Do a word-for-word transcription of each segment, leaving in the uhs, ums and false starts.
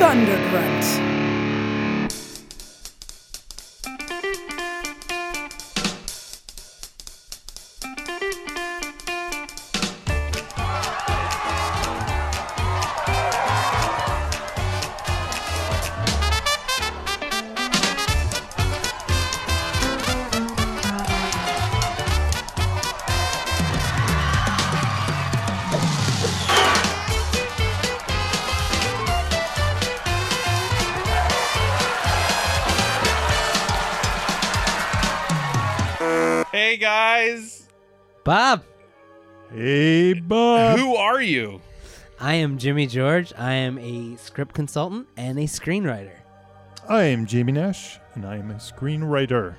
Thundergrunt. Hey guys, Bob. Hey, Bob. who are you? I am Jimmy George. I am a script consultant and a screenwriter. I am Jamie Nash, and I am a screenwriter.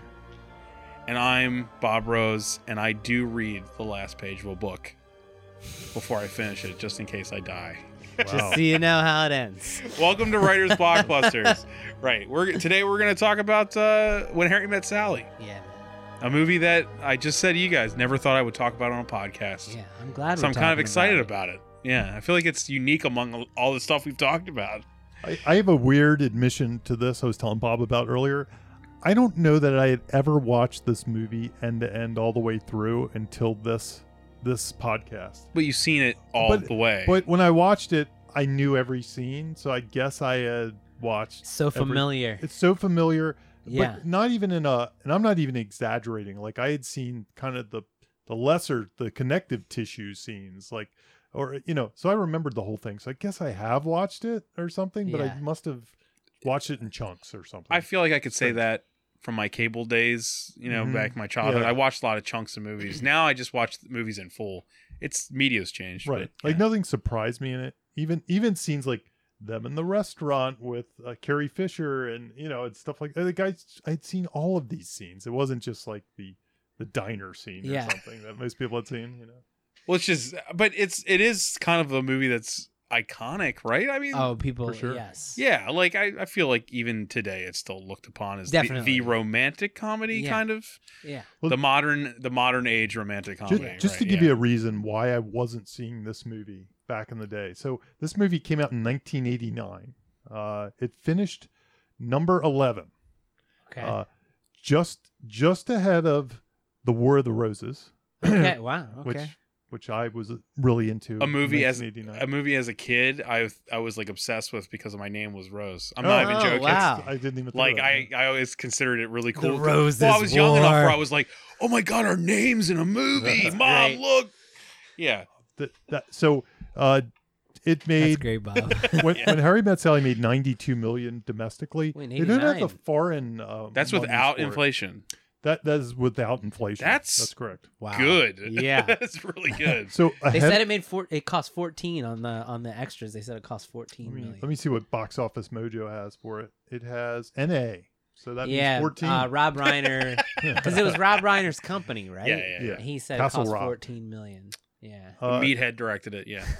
And I'm Bob Rose, and I do read the last page of a book before I finish it, just in case I die. Wow. So you know how it ends. Welcome to Writers Blockbusters. Right, we're today we're going to talk about uh, When Harry Met Sally, Yeah. a movie that I just said to you guys never thought I would talk about on a podcast. Yeah. I'm glad So we're I'm kind of talking excited about about it. Yeah, I feel like it's unique among all the stuff we've talked about. I, I have a weird admission to this I was telling Bob about earlier. I don't know that I had ever watched this movie end to end all the way through until this this podcast. But you've seen it all But- the way. But when I watched it, I knew every scene, so I guess I had watched. it. So every- familiar. It's so familiar. Yeah. But not even in a, and I'm not even exaggerating. Like I had seen kind of the the lesser, the connective tissue scenes, like, or you know. So I remembered the whole thing. So I guess I have watched it or something, but Yeah. I must have watched it in chunks or something. I feel like I could say Strange. that from my cable days, you know, Mhm. back in my childhood. Yeah. I watched a lot of chunks of movies. Now I just watch the movies in full. It's media's changed. right. But, Like yeah. nothing surprised me in it. Even even scenes like them in the restaurant with uh, Carrie Fisher and you know and stuff like that. Like I I'd seen all of these scenes. It wasn't just like the the diner scene Yeah. or something that most people had seen. You know. Well, it's just, but it's, it is kind of a movie that's iconic, right? I mean, Oh, people. For sure. Yes. yeah, like I, I feel like even today it's still looked upon as the, Definitely. the romantic comedy Yeah. kind of, Yeah. Well, the modern, the modern age romantic Just, comedy. just to right, give yeah. you a reason why I wasn't seeing this movie back in the day. So this movie came out in nineteen eighty-nine. Uh, it finished number eleven, Okay. uh, just just ahead of The War of the Roses, okay. Wow. Okay. which which I was really into. A in movie as nineteen eighty-nine. a movie as a kid, I I was like obsessed with because my name was Rose. I'm Oh, not even oh, joking. wow. I didn't even think Like of that. I, I always considered it really cool. Roses well, I was young enough War. where I was like, "Oh my god, our names in a movie, That's Mom, great. look." Yeah, That, that, so uh, it That's made great, Bob. when, Yeah. when Harry Met Sally made ninety-two million domestically. Wait, They didn't have the eighty-nine. foreign. Uh, that's monies without for it. inflation. That that is without inflation. That's- that's correct. Wow. Good. Yeah. That's really good. So They ahead, said it made four. It cost fourteen on the on the extras. They said it cost fourteen let me, million. let me see what Box Office Mojo has for it. It has N A, so that yeah, means fourteen. Uh, Rob Reiner, because it was Rob Reiner's company, right? Yeah, yeah, yeah. Yeah. He said Castle it cost Rock. fourteen million. Yeah. Uh, Meathead directed it. Yeah,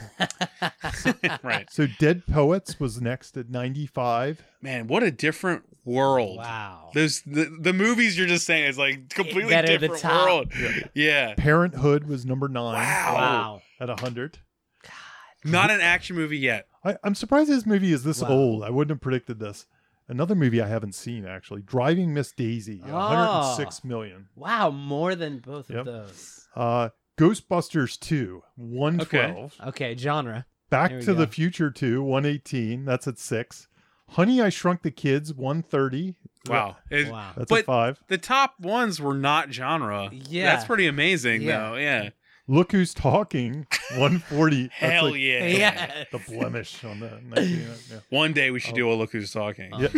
right. so Dead Poets was next at ninety-five. Man, what a different world. Wow. There's the the movies you're just saying is like completely That are the different top. world. Yeah. Yeah. Parenthood was number nine Wow. Wow. at one hundred. Not an action movie yet. I, I'm surprised this movie is this Wow. old. I wouldn't have predicted this. Another movie I haven't seen actually, Driving Miss Daisy, Oh. one hundred six million. Wow. More than both Yep. of those. Uh, Ghostbusters two, one twelve. Okay. Genre. Back There we to the go. Future two, one eighteen. That's at six. Honey, I Shrunk the Kids, one thirty. Wow. It- Wow. That's But- at five. The top ones were not genre. Yeah. That's pretty amazing, Yeah. though. Yeah. Look Who's Talking, one forty. That's Hell like yeah. Yeah. The blemish on the nineteen. Yeah, One day we should Oh. do a Look Who's Talking. yeah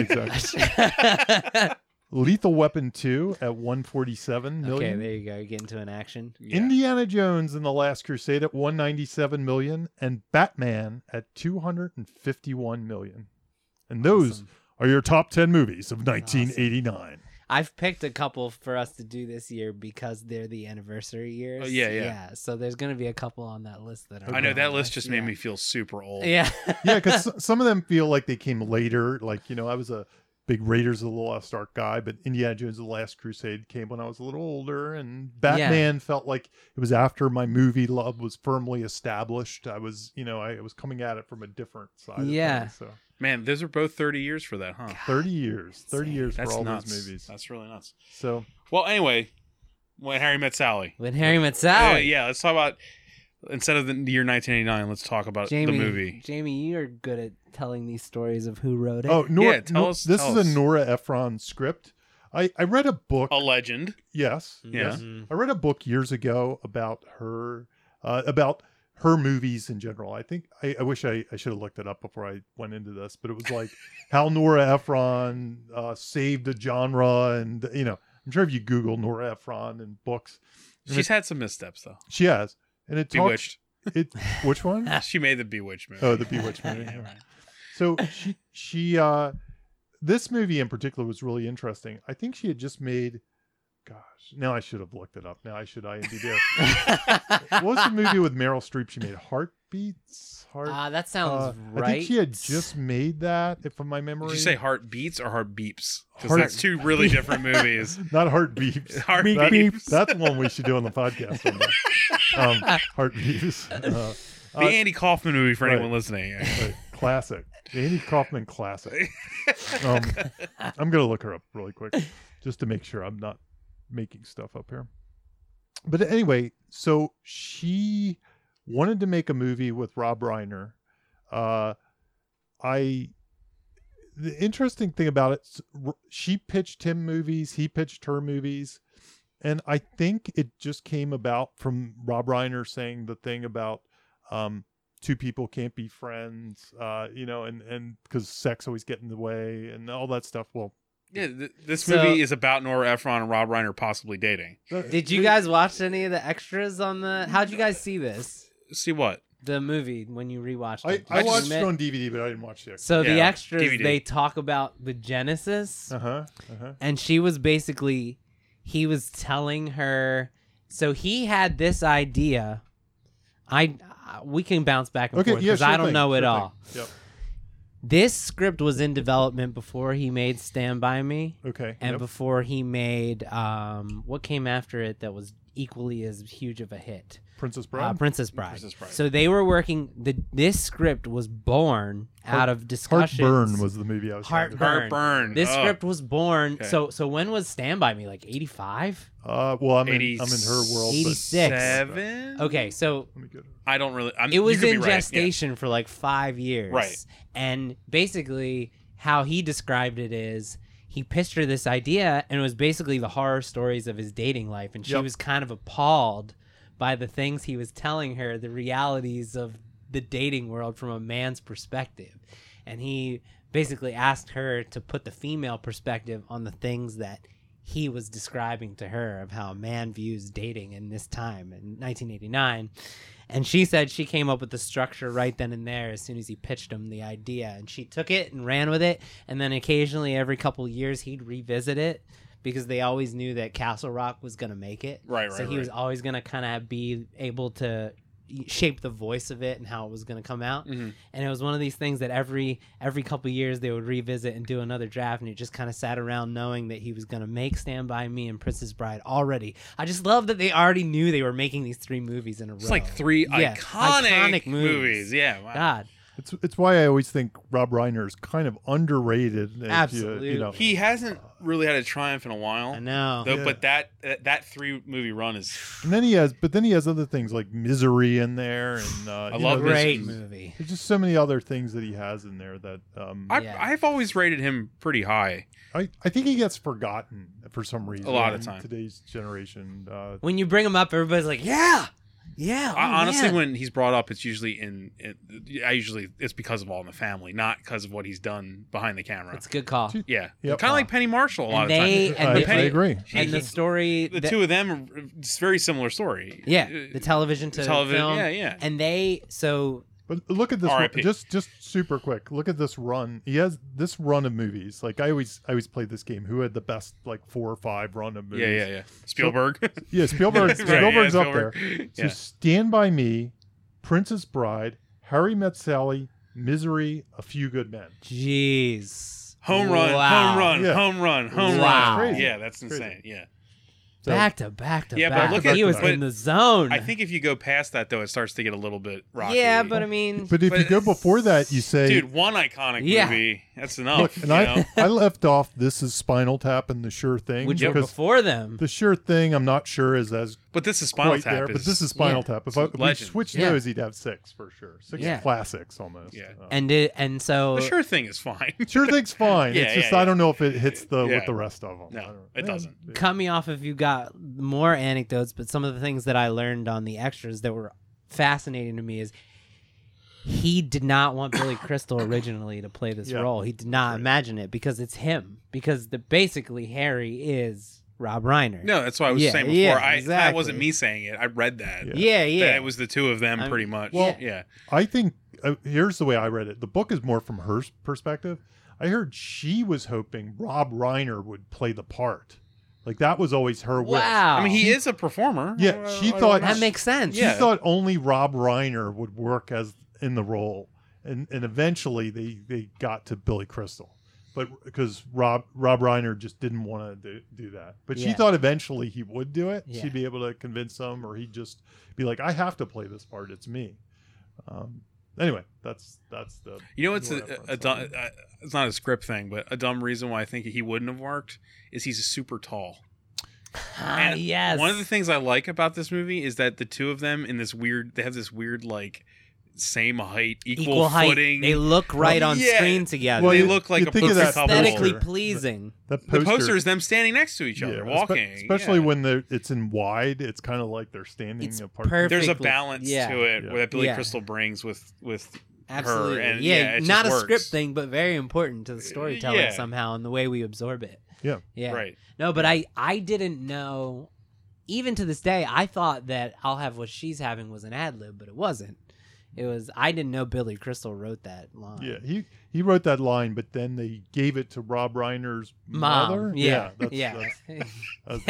exactly. Lethal Weapon two at one forty-seven million. Okay. There you go. You get into an action. Yeah. Indiana Jones and the Last Crusade at one ninety-seven million, and Batman at two hundred fifty-one million. And those Awesome. are your top ten movies of nineteen eighty-nine. I've picked a couple for us to do this year because they're the anniversary years. Oh, yeah, yeah. Yeah. So there's going to be a couple on that list that are. I know on that my list just made yeah. me feel super old. Yeah. Yeah, because some of them feel like they came later. Like, you know, I was a big Raiders of the Lost Ark guy, but Indiana Jones and the Last Crusade came when I was a little older, and Batman felt like it was after my movie love was firmly established. I was, you know, I was coming at it from a different side. Yeah. Of things, so Man, those are both thirty years for that, huh? thirty years, thirty years That's for all nuts. those movies. That's really nuts. So Well, anyway, When Harry Met Sally. When Harry Met Uh, Sally. yeah, let's talk about, instead of the year nineteen eighty-nine, let's talk about Jamie, the movie. Jamie, you're good at telling these stories of who wrote it. oh, Nora, Yeah, tell Nor- us- this tell is us. a Nora Ephron script. I I read a book. A legend. Yes, Yeah. yes. Mhm. I read a book years ago about her, uh, about her movies in general. I think I, I wish I, I should have looked it up before I went into this, but it was like how Nora Ephron uh, saved a genre, and you know, I'm sure if you Google Nora Ephron and books, and She's it- had some missteps, though. she has, and it talks. Bewitched. It which one? She made the Bewitched movie. Oh, the Bewitched movie. Yeah, right. So she she uh, this movie in particular was really interesting. I think she had just made. Gosh, now I should have looked it up. Now I should I indeed do. What was the movie with Meryl Streep? She made Heartbeats. Heart. Ah, that sounds uh, right. I think she had just made that. If from my memory, Did you say Heart Beats or Heart Beeps? Because Heart- that's two really different movies. not Heart Beeps. Heart That- Beeps. That's one we should do on the podcast. Someday. um, Heart Beeps. Uh, The uh, Andy Kaufman movie for right. anyone listening. right, classic. The Andy Kaufman classic. Um, I'm gonna look her up really quick just to make sure I'm not making stuff up here. But anyway, so she wanted to make a movie with Rob Reiner. Uh, I the interesting thing about it, s- r- she pitched him movies, he pitched her movies, and I think it just came about from Rob Reiner saying the thing about um, two people can't be friends, uh, you know, and and because sex always get in the way and all that stuff. Well, Yeah, th- this So- movie is about Nora Ephron and Rob Reiner possibly dating. Did you guys watch any of the extras on the? How'd you guys see this? See what? The movie when you rewatched I, it? Did I you watched admit- it on D V D, but I didn't watch the. So the Yeah, extras, D V D. they talk about the Genesis, Uh huh. Uh huh. and she was basically, he was telling her. So he had this idea. I uh, we can bounce back and Okay. forth Yeah. because Sure I don't thing, know it sure all. thing. Yep. This script was in development before he made Stand By Me, Okay. and yep. before he made um, what came after it that was equally as huge of a hit. Princess Uh, Bride. Princess Bride. Princess Bride. So they were working. The this script was born out of discussions. Heartburn was the movie I was. thinking about. Heartburn. Heartburn. This Oh. script was born. Okay. So so when was Stand By Me? Like eighty-five? Uh, well, I'm in. eighty- I'm in her world. but- eighty-six. Seven? Okay, so Let me get it. I don't really. I'm, it was you could in be right. Yeah. gestation for like five years. Right. And basically, how he described it is he pitched her this idea, and it was basically the horror stories of his dating life, and she Yep. was kind of appalled by the things he was telling her, the realities of the dating world from a man's perspective. And he basically asked her to put the female perspective on the things that he was describing to her of how a man views dating in this time in nineteen eighty-nine. And she said she came up with the structure right then and there as soon as he pitched him the idea. And she took it and ran with it. And then occasionally every couple of years he'd revisit it because they always knew that Castle Rock was going to make it. Right, So right, he right. was always going to kind of be able to shape the voice of it and how it was going to come out. Mhm. And it was one of these things that every every couple of years they would revisit and do another draft, and he just kind of sat around knowing that he was going to make Stand By Me and Princess Bride already. I just love that they already knew they were making these three movies in a row. It's like three Yeah, iconic, iconic movies. movies. Yeah. Wow. God. It's it's why I always think Rob Reiner is kind of underrated. if you- Absolutely. You know, He hasn't really had a triumph in a while. I know. Though, Yeah. But that that, that three movie run is. and then he has, but then he has other things like Misery in there, and uh, I you love know, this. there's, Great is- movie. there's just so many other things that he has in there that um, I, I, Yeah. I've always rated him pretty high. I think he gets forgotten for some reason. A lot of in time. Today's generation. Uh, When you bring him up, everybody's like, yeah. Yeah. oh, I, honestly, man. when he's brought up, it's usually in, in. I usually it's because of All in the Family, not because of what he's done behind the camera. It's a good call. Yeah, Yep. kind of like Penny Marshall a lot And of they- times. and I, the- I Penny- agree. And the story. The that- two of them, are, it's a very similar story. Yeah. Uh, The television to television. film. Yeah, yeah. And they, so But look at this. R I Run, P. just just super quick. Look at this run. He has this run of movies. Like I always I always play this game. Who had the best like four or five run of movies? yeah, yeah, yeah. Spielberg. Yeah, Spielberg. Right, Spielberg's yeah, up Spielberg. there. So Yeah. Stand By Me, Princess Bride, Harry Met Sally, Misery, A Few Good Men. jeez. home run, Wow. home run, Yeah. home run, home Wow. run. Crazy. Yeah, that's Crazy. insane. Yeah. So- back to back to Yeah, but back. look at- he was but in the zone. I think if you go past that, though, it starts to get a little bit rocky. yeah, but I mean, But if But you go it's- before that, you say, dude, one iconic Yeah. movie. That's enough. look, and you I, know? I left off This Is Spinal Tap and The Sure Thing. which were because before them. The Sure Thing, I'm not sure is as But this is Spinal quite Tap. there, is, but this is Spinal yeah. Tap. If, I, if we Legend. switched Yeah. those, he'd have six for sure. Six Yeah. classics almost. Yeah. Uh, and it, and so the sure thing is fine. Sure Thing's fine. Yeah, it's just yeah, I yeah. don't know if it hits the Yeah. with the rest of them. No, I don't- it yeah. doesn't. cut me off if you got more anecdotes, but some of the things that I learned on the extras that were fascinating to me is he did not want Billy Crystal originally to play this Yeah. role. He did not right. imagine it because it's him. Because the basically Harry is Rob Reiner. No, that's what I was Yeah, saying before. yeah, I that exactly. wasn't me saying it. I read that. Yeah. Yeah, yeah. That it was the two of them, I'm- pretty much. Well- yeah. I think uh, here's the way I read it. The book is more from her s- perspective. I heard she was hoping Rob Reiner would play the part. Like that was always her wish. Wow. I mean, he is a performer. Yeah, Uh, she I- I- thought- that makes sense. She Yeah. thought only Rob Reiner would work as in the role, and and eventually they they got to Billy Crystal, but because Rob Rob Reiner just didn't want to do, do that. But she Yeah. thought eventually he would do it. Yeah. She'd be able to convince him, or he'd just be like, "I have to play this part. It's me." Um, anyway, that's that's the You know, it's the a, reference a, on dumb, it. uh, it's not a script thing, but a dumb reason why I think he wouldn't have worked is he's super tall. Ah, And yes. One of the things I like about this movie is that the two of them in this weird, they have this weird like same height, equal, equal height. footing. They look right on Yeah. screen together. Well, they you- look like you a think of perfect that couple. aesthetically poster. pleasing. That The poster is them standing next to each other, yeah, espe- walking. especially yeah. when they're it's in wide. It's kind of like they're standing It's apart. perfect. there's a perfectly- balance yeah. to it Yeah. where that Billy Yeah. Crystal brings with with Absolutely. her. And, yeah, yeah, it not a just script works. thing, but very important to the storytelling Yeah. somehow and the way we absorb it. Yeah. Yeah. Right. No, but I I didn't know. Even to this day, I thought that "I'll have what she's having" was an ad lib, but it wasn't. It was. I didn't know Billy Crystal wrote that line. Yeah, he he wrote that line, but then they gave it to Rob Reiner's Mom. mother. Yeah. that's, Yeah. that's,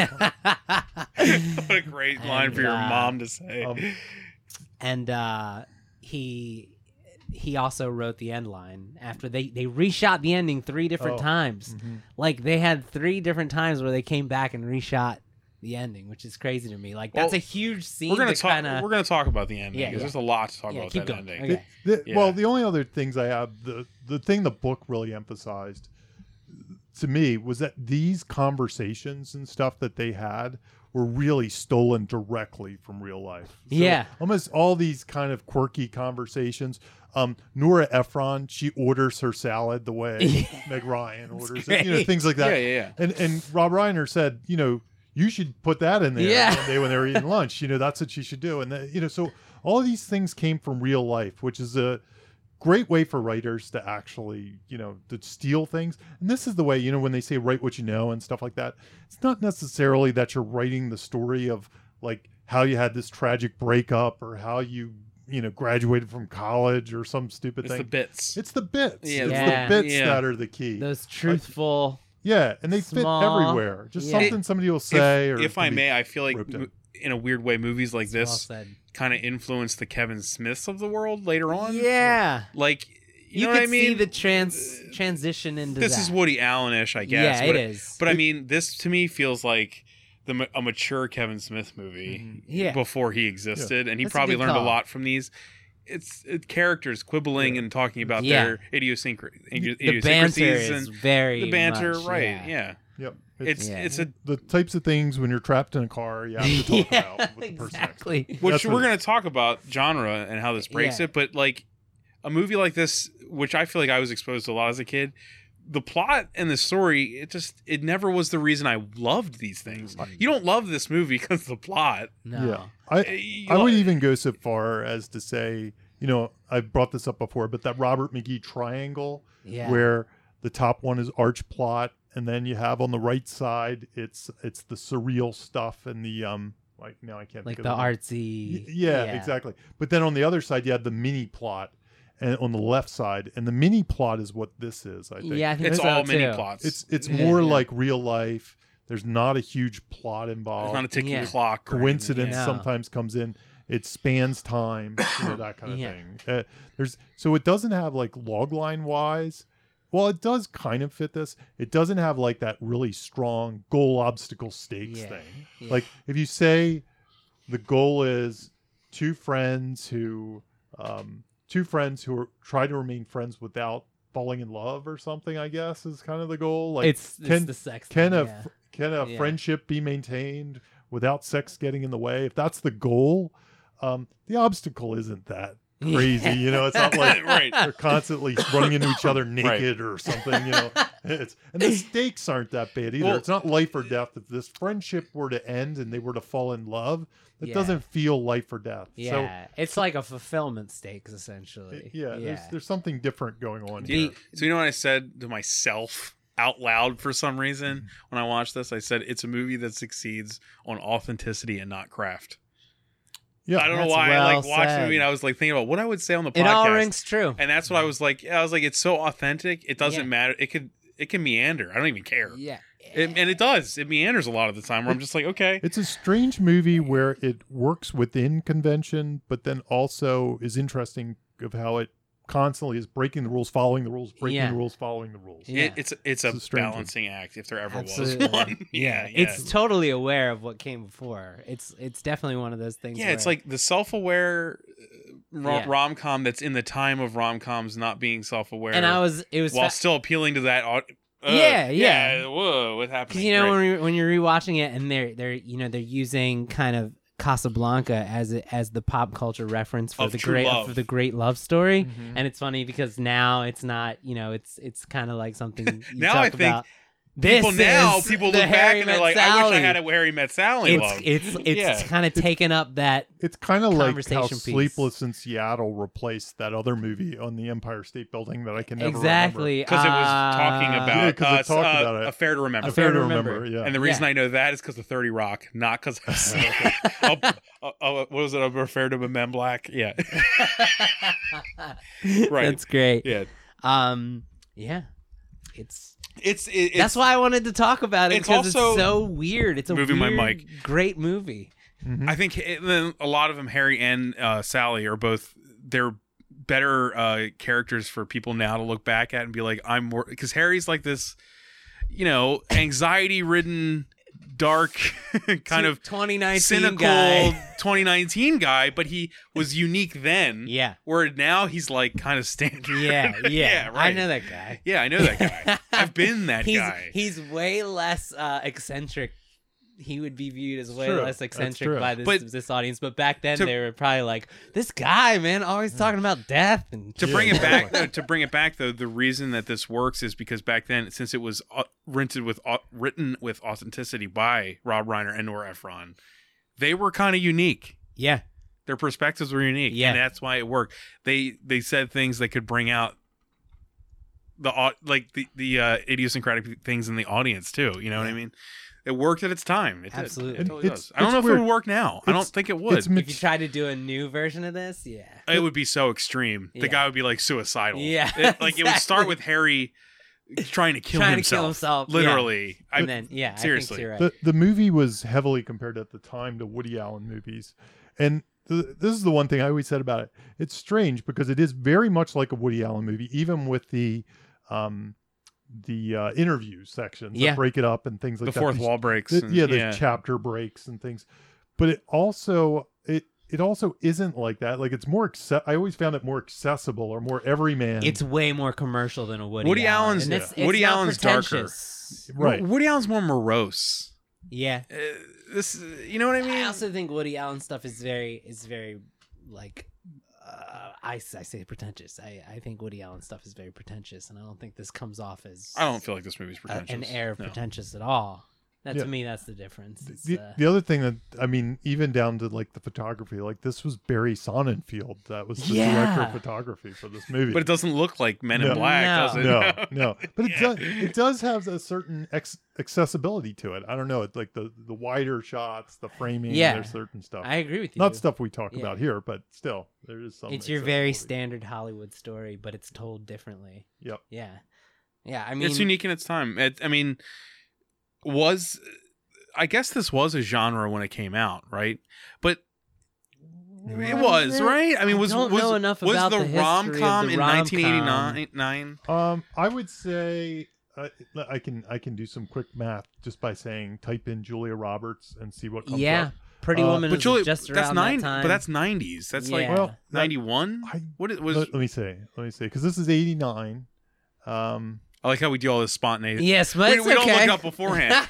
that's- What a great line And, for your uh, mom to say. um, and uh, he he also wrote the end line after they they reshot the ending three different Oh. times. mhm. Like they had three different times where they came back and reshot the ending, which is crazy to me. Like that's Well, a huge scene. we're gonna to talk. kinda, We're gonna talk about the ending Yeah, because yeah. there's a lot to talk Yeah, about keep that going. ending. Okay. The- the- Yeah. Well, the only other things I have the the thing the book really emphasized to me was that these conversations and stuff that they had were really stolen directly from real life. So Yeah. almost all these kind of quirky conversations. Um, Nora Ephron, she orders her salad the way Meg Ryan orders it, you know, great. things like that. Yeah, yeah, yeah. And and Rob Reiner said, you know, you should put that in there Yeah. one day when they were eating lunch. You know, that's what you should do. And that, you know, so all of these things came from real life, which is a great way for writers to actually, you know, to steal things. And this is the way, you know, when they say write what you know and stuff like that, it's not necessarily that you're writing the story of like how you had this tragic breakup or how you, you know, graduated from college or some stupid It's thing. the bits. It's the bits. Yeah, it's Yeah. the bits Yeah. that are the key. those truthful. Yeah, and they Small- fit everywhere. Just Yeah. something somebody will say. if or if I can be- may, I feel like roped in. mo- in a weird way, movies like well this said. kind of influence the Kevin Smiths of the world later on. Yeah. Like you, You, know could what I mean? see the trans transition into this that. is Woody Allen-ish, I guess. Yeah, but, it is. But I mean, this to me feels like the ma- a mature Kevin Smith movie Mhm. Yeah. before he existed, and he That's a probably good learned call. a lot from these. It's it, characters quibbling Yeah. and talking about Yeah. their idiosyncra- idi- the banter idiosyncrasies is and very the banter, much, right? Yeah. Yeah, Yep. it's Yeah. it's a the types of things when you're trapped in a car you have to talk Yeah, about with the person next to you. exactly. which That's we're what it going to talk about genre and how this breaks Yeah. it, but like a movie like this, which I feel like I was exposed to a lot as a kid, the plot and the story, it just it never was the reason I loved these things. You don't love this movie because of the plot. No. Yeah. I You I would know, even go so far as to say, you know, I've brought this up before, but that Robert McGee triangle Yeah. where the top one is arch plot and then you have on the right side it's it's the surreal stuff and the um like now I can't like think the of the name. artsy. Y- yeah, exactly. But then on the other side you have the mini plot and on the left side and the mini plot is what this is, I think. Yeah, I think it's so all too. mini plots. It's it's Yeah, more yeah. like real life. There's not a huge plot It's involved. not a ticking Yeah. clock. or anything. Coincidence Yeah. sometimes comes in. It spans time, you know, that kind of Yeah. thing. Uh, there's so it doesn't have like log line wise. well, it does kind of fit this. It doesn't have like that really strong goal, obstacle, stakes Yeah. thing. Yeah. Like if you say the goal is two friends who, um, two friends who are, try to remain friends without falling in love or something, I guess is kind of the goal. Like it's, it's can the sex. can thing, a yeah. fr- can a Yeah. friendship be maintained without sex getting in the way? If that's the goal, um, the obstacle isn't that crazy. You know, it's not like Right. they're constantly running into each other naked or something. You know, it's and the stakes aren't that bad either. Well- it's not life or death. If this friendship were to end and they were to fall in love, it Yeah. doesn't feel life or death. Yeah, it's like a fulfillment stakes So essentially. yeah, yeah. there's there's something different going on Do here. you- so you know what I said to myself out loud for some Mm-hmm. reason when I watched this? I said it's a movie that succeeds on authenticity and not craft. Yeah, I don't know That's why I well like watched the said. movie and I was like thinking about what I would say on the podcast. It all rings true. And that's what I was like. I was like, it's so authentic. It doesn't Yeah. matter. It could it can meander. I don't even care. Yeah, It, and it does. It meanders a lot of the time where I'm just like, okay. It's a strange movie where it works within convention, but then also is interesting of how it constantly is breaking the rules, following the rules, breaking Yeah. the rules, following the rules. Yeah. It, it's it's a, It's a strange one. balancing act if there ever Absolutely. was one. yeah, yeah. It's totally aware of what came before. It's it's definitely one of those things. Yeah, it's where- like the self-aware rom- Yeah. rom-com that's in the time of rom-coms not being self-aware, and I was it was while fa- still appealing to that. au- Uh, Yeah, yeah. Whoa, what happened? Because you know when, we, when you're rewatching it and they're they're you know they're using kind of Casablanca as a, as the pop culture reference for Of the true great love. for the great love story, Mhm. and it's funny because now it's not you know it's it's kind of like something you Now talk I think about. This people now is people the look back Harry and they're Met like, I wish I Sally. had a Harry Met Sally It's love. it's it's Yeah. kind of taken up that It's kind of like how Conversation piece. Sleepless in Seattle replaced that other movie on the Empire State Building that I can never exactly because it was talking uh, about, Yeah, 'cause it uh, talked uh, about it. Affair to Remember. Affair remember. to Fair to remember. remember, yeah. And the reason Yeah. I know that is because of thirty Rock, not because of oh, oh, what was it? Affair to Men Black? Yeah, Right. That's great. yeah. Um, yeah, it's It's, it, it's that's why I wanted to talk about it it's because also- it's so weird. It's a Moving my weird, mic. great movie. Mhm. I think it, then a lot of them, Harry and uh, Sally, are both they're better uh, characters for people now to look back at and be like, I'm more because Harry's like this, you know, anxiety-ridden, dark, kind of twenty nineteen cynical guy. twenty nineteen guy, but he was unique then. Yeah, Where now he's like kind of standard. yeah, yeah. yeah, I right. know that guy. Yeah, I know that guy. I've been that he's, guy. He's way less uh, eccentric. He would be viewed as way True. less That's eccentric true. by this But- this audience. But back then, To- they were probably like, "This guy, man, always talking about death." And To Yeah, bring it back, exactly. though, to bring it back though, the reason that this works is because back then, since it was uh, rented with au- written with authenticity by Rob Reiner and Nora Ephron, they were kind of unique. yeah, Their perspectives were unique, Yeah. and that's why it worked. They they said things that could bring out the au- like the the uh, idiosyncratic things in the audience too. You know what I Yeah. mean? It worked at its time. It did. Absolutely. It And totally it's- does. I don't it's know if it weird. would work now. I don't It's- think it would. It's if you mat- try to do a new version of this, yeah, It would be so extreme. The Yeah. guy would be like suicidal. Yeah, It- like it would start exactly. with Harry trying to kill trying himself. to kill himself, yeah. Literally. and I, then yeah, seriously. I think you're right. the the movie was heavily compared at the time to Woody Allen movies, and th- this is the one thing I always said about it. It's strange because it is very much like a Woody Allen movie, even with the um the uh, interview sections Yeah. that break it up and things like the that. fourth These- wall breaks. the- and- yeah, the chapter breaks and things, but it also it it also isn't like that. Like it's more acce- I always found it more accessible or more everyman. It's way more commercial than a Woody. Woody Allen. Allen's- And it's- yeah. it's Woody not Allen's darker. pretentious. right. Woody Allen's more morose. Yeah, Uh, this, you know what I mean? I also think Woody Allen stuff is very is very like uh, I, I say pretentious. I, I think Woody Allen stuff is very pretentious, and I don't think this comes off as I don't feel like this movie's a- pretentious. an air of No. pretentious at all. That Yeah. to me, that's the difference. It's, The, uh, the other thing that I mean, even down to like the photography, like this was Barry Sonnenfeld that was the Yeah. director of photography for this movie. But it doesn't look like Men in No. Black, No. does it? no, no, but it Yeah. does. It does have a certain ex- accessibility to it. I don't know. It's like the the wider shots, the framing. Yeah. There's certain stuff. I agree with you. Not stuff we talk Yeah. about here, but still, there is some. It's your very accessibility. standard Hollywood story, but it's told differently. Yep. Yeah, yeah. I mean, It's unique in its time. It, I mean, was I guess this was a genre when it came out, right? But It was, right? I mean, was I don't was, know enough was about the, the history of rom com the in rom-com. nineteen eighty-nine? Um, I would say uh, I can I can do some quick math just by saying type in Julia Roberts and see what comes Yeah, up. Pretty Uh, Woman But was Julie, just that's around nine, that time. but that's nineties. That's like Yeah. Well, that- ninety-one. I, What it was? let, let me say, let me say, because this is eighty-nine. Um, I like how we do all this spontaneous. Yes, but we, it's we don't okay. look up beforehand.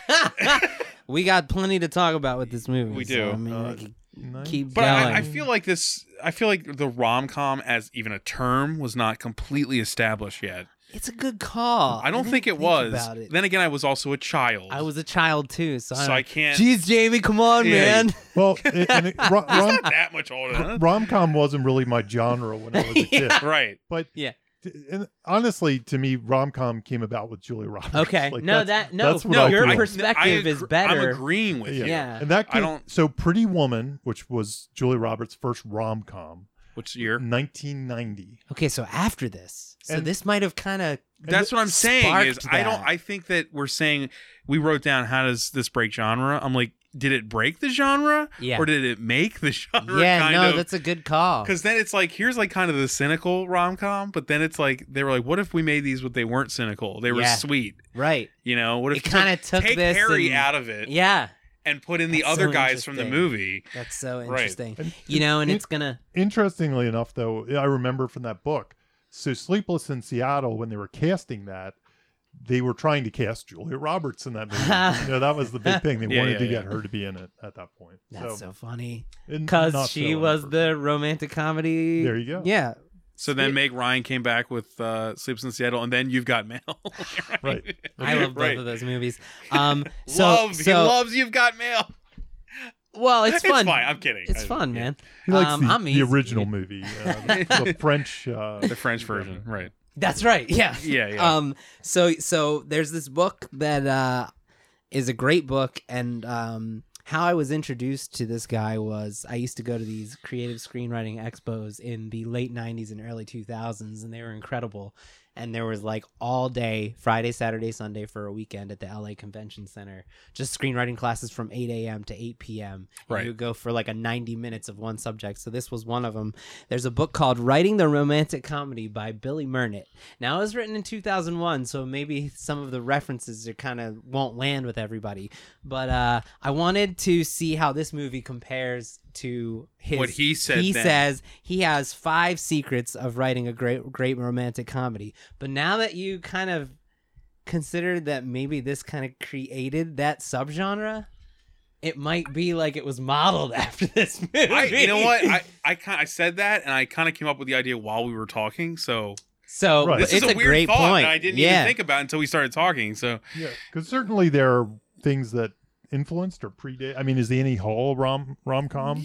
We got plenty to talk about with this movie. We so, do. I mean, Uh, we can nine- keep But going. I, I feel like this. I feel like the rom com as even a term was not completely established yet. it's a good call. I don't didn't think it was. About it. Then again, I was also a child. I was a child too, so, So I, I can't- Jeez, Jamie, come on, Yeah. man. well, it, and it, rom, He's rom, not that much older than us. rom com wasn't really my genre when I was a kid. Right. But Yeah. t- and honestly, to me, rom com came about with Julia Roberts. Okay, Like, no, that's- that no, that's what no, I your feel. perspective I is agree- better. I'm agreeing with Yeah. you. Yeah. And that I came, don't- so Pretty Woman, which was Julia Roberts' first rom com, Which year? nineteen ninety. Okay, so after this, so And- this might have kind of That's what I'm saying. Is sparked I don't. that. I think that we're saying we wrote down how does this break genre? I'm like, did it break the genre? Yeah. Or did it make the genre? yeah, kind no, of? that's a good call. Because then it's like, here's like kind of the cynical rom com, but then it's like they were like, what if we made these but they weren't cynical? They were Yeah. sweet. Right? You know, what if It kinda took take this Harry and- out of it Yeah, and put in the That's other so guys from the interesting. movie? that's so Right. interesting. And You know, and it- it's gonna. Interestingly enough, though, I remember from that book. So Sleepless in Seattle, when they were casting that, they were trying to cast Julia Roberts in that movie. you know, that was the big thing. They Yeah, wanted yeah, to yeah. get her to be in it at that point. That's so, funny and because not she so was unfortunate. the romantic comedy. There you go. Yeah, So then Meg Ryan came back with uh, Sleeps in Seattle, and then You've Got Mail. Right. I love both Right. of those movies. Um, so loves, he so loves You've Got Mail. well, it's fun. It's fine. I'm kidding. It's I- fun, yeah. man. He likes Um, the, I'm the easy. original movie, uh, the, the French. Uh, The French version, right? That's right. Yeah. Yeah, yeah. Um. So so there's this book that uh is a great book, and um how I was introduced to this guy was I used to go to these creative screenwriting expos in the late nineties and early two thousands, and they were incredible. And there was like all day, Friday, Saturday, Sunday for a weekend at the L A Convention Center, just screenwriting classes from eight a.m. to eight p.m. And Right. you would go for like a ninety minutes of one subject. So this was one of them. There's a book called Writing the Romantic Comedy by Billy Murnett. Now, it was written in two thousand one, so maybe some of the references are kind of won't land with everybody. But uh, I wanted to see how this movie compares to his. What he said He then. says he has five secrets of writing a great, great romantic comedy. But now that you kind of considered that maybe this kind of created that subgenre, it might be like it was modeled after this movie. I, you know what? I I kind I said that, and I kind of came up with the idea while we were talking. So so Right. this it's is a, a weird great thought point. that I didn't yeah. even think about until we started talking. So yeah, because certainly there are things that influenced or predate. I mean, is the Annie Hall rom rom com?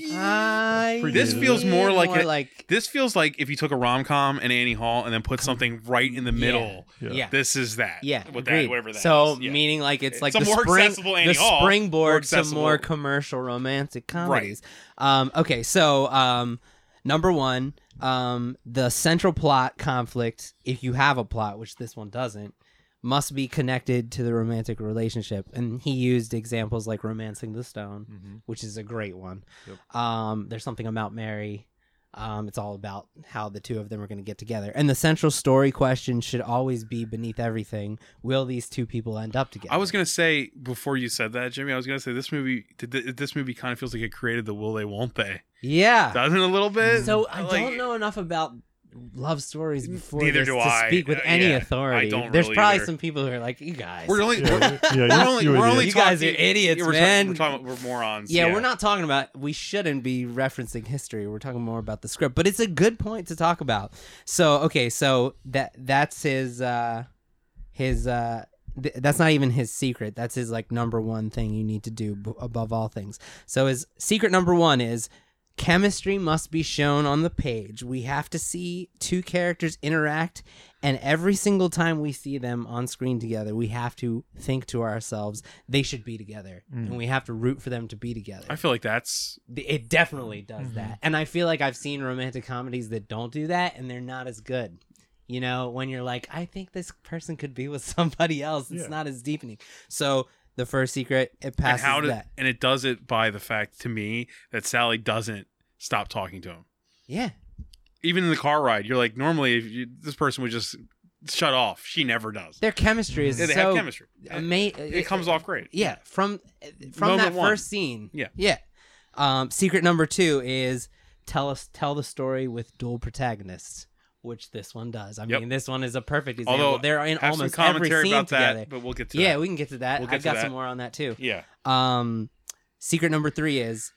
I This feels more like a- like this feels like if you took a rom com and Annie Hall and then put something right in the middle. Yeah. yeah. This is that. Yeah, What agreed. that, whatever that so is. Yeah. meaning like it's like It's a the more spring, accessible Annie the Hall, springboard more to accessible. more commercial romantic comedies. Um, okay, so um, number one, um, the central plot conflict, if you have a plot, which this one doesn't, must be connected to the romantic relationship. And he used examples like Romancing the Stone, Mhm. which is a great one. Yep. Um, there's something about Mary. Um, it's all about how the two of them are going to get together. And the central story question should always be beneath everything. Will these two people end up together? I was gonna say before you said that, Jimmy. I was gonna say this movie. Did th- this movie kind of feels like it created the will they won't they? Yeah. Doesn't it a little bit? So I Like, don't know enough about love stories before Neither this do to I. speak with Uh, any yeah, authority. I don't There's really probably either. some people who are like, you guys. We're only. Yeah, We're, yeah, we're you- only. you We're only. You talking, guys are idiots, we're, man. We're talking. We're morons. yeah, Yeah, we're not talking about. We shouldn't be referencing history. We're talking more about the script, but it's a good point to talk about. So okay, so that that's his uh, his uh, th- that's not even his secret. That's his like number one thing you need to do b- above all things. So his secret number one is chemistry must be shown on the page. We have to see two characters interact, and every single time we see them on screen together, we have to think to ourselves, they should be together. Mm. And we have to root for them to be together. I feel like that's. It definitely does Mhm. that. And I feel like I've seen romantic comedies that don't do that, and they're not as good. You know, when you're like, I think this person could be with somebody else, it's Yeah. not as deepening. So the first secret, it And passes how did? that. And it does it by the fact to me that Sally doesn't stop talking to him. Yeah. Even in the car ride, you're like, normally if you, this person would just shut off. She never does. Their chemistry is Yeah, they so have chemistry. ama- It comes off great. Yeah, from from Moment that one. first scene. Yeah. Yeah. Um, secret number two is tell us tell the story with dual protagonists, which this one does. I Yep. mean, this one is a perfect example. Although They're in have almost some commentary every scene about together. that, but we'll get to Yeah, that. we can get to that. We'll get I've to got that. some more on that too. Yeah. Um, secret number three is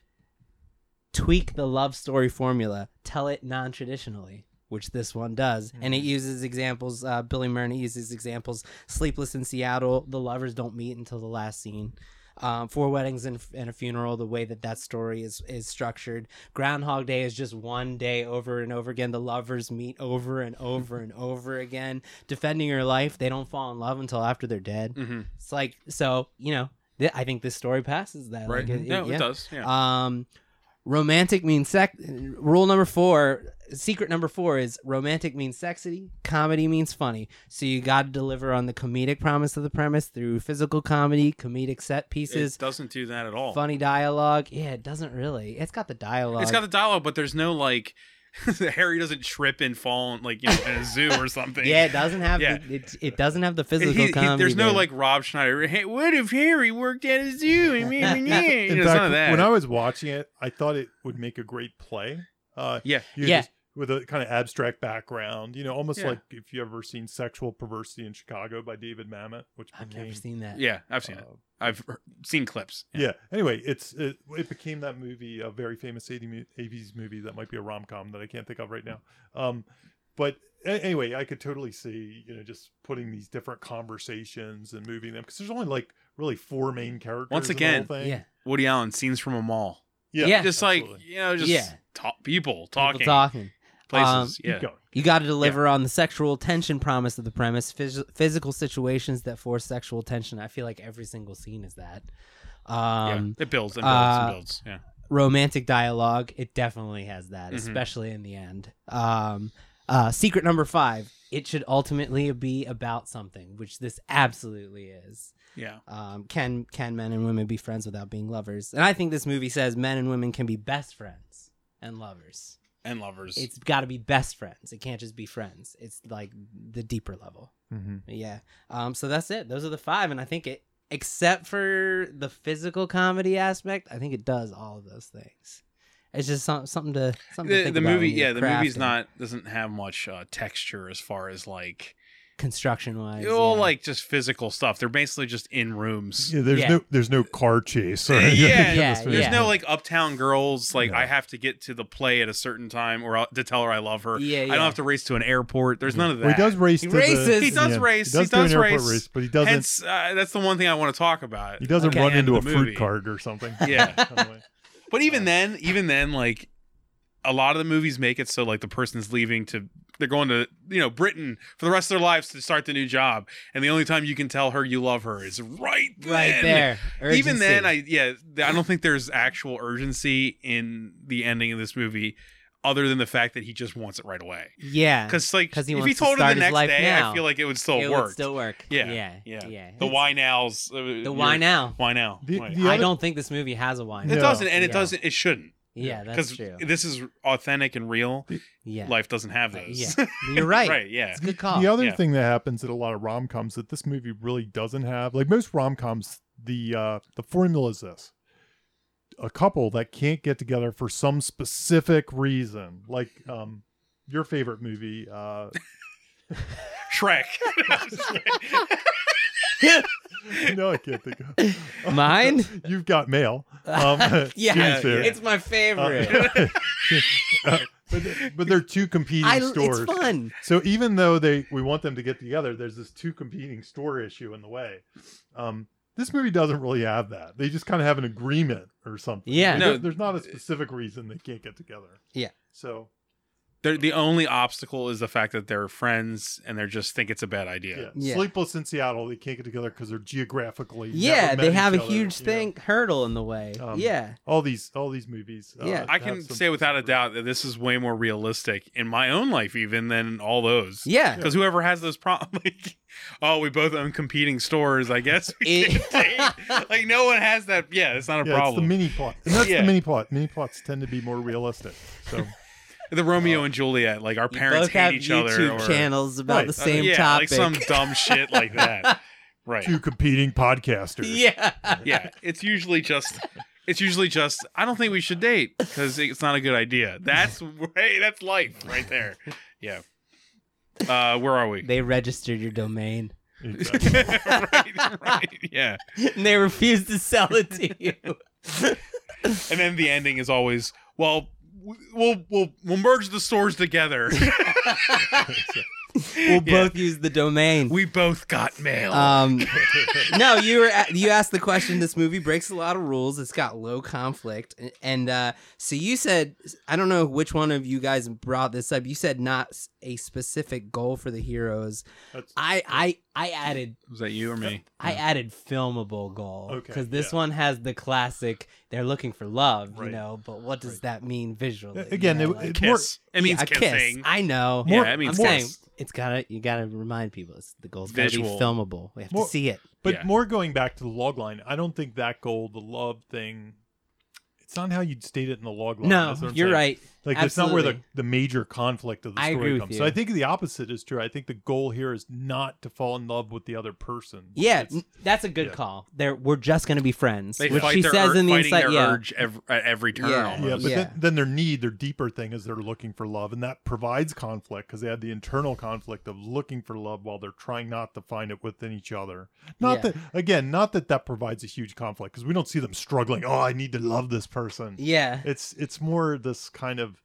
tweak the love story formula. Tell it non-traditionally, which this one does. And it uses examples. Uh, Billy Murray uses examples. Sleepless in Seattle, the lovers don't meet until the last scene. Um, Four Weddings and, and a Funeral, the way that that story is is structured. Groundhog Day is just one day over and over again. The lovers meet over and over and over again. Defending Your Life, they don't fall in love until after they're dead. Mm-hmm. It's like, so, you know, th- I think this story passes that. Right. Like, it, no, yeah. it does. Yeah. Um, romantic means sex. Rule number four, secret number four is romantic means sexy, comedy means funny. So you got to deliver on the comedic promise of the premise through physical comedy, comedic set pieces, it doesn't do that at all. funny dialogue. Yeah, it doesn't really. It's got the dialogue. It's got the dialogue, but there's no like Harry doesn't trip and fall like, you know, in a zoo or something. yeah, it doesn't have. Yeah. The, it, it doesn't have the He- physical he- comedy. there's no there. like Rob Schneider. Hey, what if Harry worked at a zoo? And me, me, me? In There's fact, none of that. when I was watching it, I thought it would make a great play. Uh, yeah, you Yeah. just- with a kind of abstract background, you know, almost Yeah. like if you ever seen Sexual Perversity in Chicago by David Mamet, which I've became never seen that. yeah, I've seen it. uh, I've he- seen clips. yeah. Anyway, it's it, it became that movie, a very famous eighties movie that might be a rom com that I can't think of right now. Um, but a- anyway, I could totally see, you know, just putting these different conversations and moving them because there's only like really four main characters. Once in the again, whole thing. Yeah. Woody Allen scenes from a mall. yeah, Yeah. Just absolutely. like, you know, just Yeah. talk, people People talking, talking. places. Um, yeah. Keep going. You got to deliver on the sexual tension promise of the premise, phys- physical situations that force sexual tension. I feel like every single scene is that. Um, yeah. It builds and builds uh, and builds. Yeah. Romantic dialogue, it definitely has that, Mhm. especially in the end. Um, uh, secret number five, it should ultimately be about something, which this absolutely is. Yeah. Um, can can men and women be friends without being lovers? And I think this movie says men and women can be best friends and lovers. And lovers. It's got to be best friends. It can't just be friends. It's like the deeper level. Mm-hmm. Yeah. Um. So that's it. Those are the five, and I think it, except for the physical comedy aspect, I think it does all of those things. It's just some, something to something to the think the about movie, when you're yeah, the movie's crafting. not doesn't have much uh, texture as far as like, construction wise. oh, like just physical stuff. They're basically just in rooms. Yeah, there's Yeah. no there's no car chase. Or, Yeah, yeah, this movie. There's yeah. no like uptown girls. Like No. I have to get to the play at a certain time, or I'll, to tell her I love her. Yeah, I yeah. don't have to race to an airport. There's none of that. Well, he does race. He to races. The, He does yeah, race. He does, He does do an airport race. race, but he doesn't. Hence, uh, that's the one thing I want to talk about. he doesn't Okay. run End into a of the fruit movie. cart or something. Yeah. Anyway. But even then, even then, like a lot of the movies make it so like the person's leaving to they're going to you know Britain for the rest of their lives to start the new job, and the only time you can tell her you love her is right then. right there. Even then, I Urgency. yeah, I don't think there's actual urgency in the ending of this movie, other than the fact that he just wants it right away. yeah, Because like 'Cause he if he wants to told her start the his next life day, now. I feel like it would still it work. would still work. Yeah, yeah, yeah. yeah. The It's- why nows. The why now? Why now? The- Why- the I other- don't think this movie has a why it now. No. doesn't, and it Yeah. doesn't. It shouldn't. Yeah, that's Because true. this is authentic and real. Yeah, Life doesn't have those. yeah. You're right. right. Yeah. It's a good call. The other Yeah. thing that happens in a lot of rom coms that this movie really doesn't have, like most rom coms, the uh, the formula is this: a couple that can't get together for some specific reason, like um, your favorite movie. Uh, Shrek. no, I can't think of Mine? You've Got Mail. Um, yeah, Jimmy's favorite. it's my favorite. Uh, uh, but, but they're two competing I, stores. it's fun. So even though they we want them to get together, there's this two competing store issue in the way. Um, this movie doesn't really have that. They just kind of have an agreement or something. Yeah. Like, No. there- there's not a specific reason they can't get together. Yeah. So They're, the only obstacle is the fact that they're friends and they just think it's a bad idea. Yeah. Yeah. Sleepless in Seattle, they can't get together because they're geographically. Yeah, never met they have a each other, huge you know? thing hurdle in the way. Um, yeah. All these, all these movies. uh, Yeah. I have can some- say without a some- doubt that this is way more realistic in my own life even than all those. Yeah. Because whoever has those problems, like, oh, we both own competing stores, I guess we It- can't date. Like, no one has that. Yeah, it's not a Yeah, it's the problem. mini plot, and that's Yeah. the mini plot. Mini plots tend to be more realistic. So The, Romeo and Juliet, like, our You parents both have hate each YouTube other. Or, channels about Right. the uh, same yeah, topic. like some dumb shit like that. Right. two competing podcasters. yeah. Yeah, it's usually just it's usually just I don't think we should date because it's not a good idea. That's hey, that's life right there. Yeah. Uh, where are we? They registered your domain. Exactly. right, right. Yeah. And they refused to sell it to you. And then the ending is always, well, we'll we'll we'll merge the stores together. We'll Yeah. both use the domain. We both got mail. Um, no, you were at, you asked the question. This movie breaks a lot of rules. It's got low conflict, and, and uh, so you said, I don't know which one of you guys brought this up. You said not s- a specific goal for the heroes. That's- I I I added Was that you or me? I added filmable goal Okay, because this yeah. one has the classic. They're looking for love, you Right. know. But what does Right. that mean visually? Again, you know, it- like- it's more- Kiss. It means yeah, a kissing. kiss. I know. More- yeah, it means I'm kiss. saying it's gotta you gotta remind people it's the goal's gotta Visual. be filmable. We have More- to see it. But Yeah. more going back to the log line, I don't think that goal, the love thing, it's not how you'd state it in the log line. No, That's what I'm you're saying. right. Like it's not where the, Absolutely. the major conflict of the I story agree with comes. you. So I think the opposite is true. I think the goal here is not to fall in love with the other person. Yeah, It's- n- that's a good yeah. call. There, we're just gonna be friends. They which fight she their says ur- in the fighting inside. their Yeah, urge every, at every turn. Yeah. almost. yeah, but Yeah. Then, then their need, their deeper thing is they're looking for love, and that provides conflict because they have the internal conflict of looking for love while they're trying not to find it within each other. Not Yeah. that, again, not that that provides a huge conflict because we don't see them struggling. Oh, I need to love this person. yeah, It's it's more this kind of,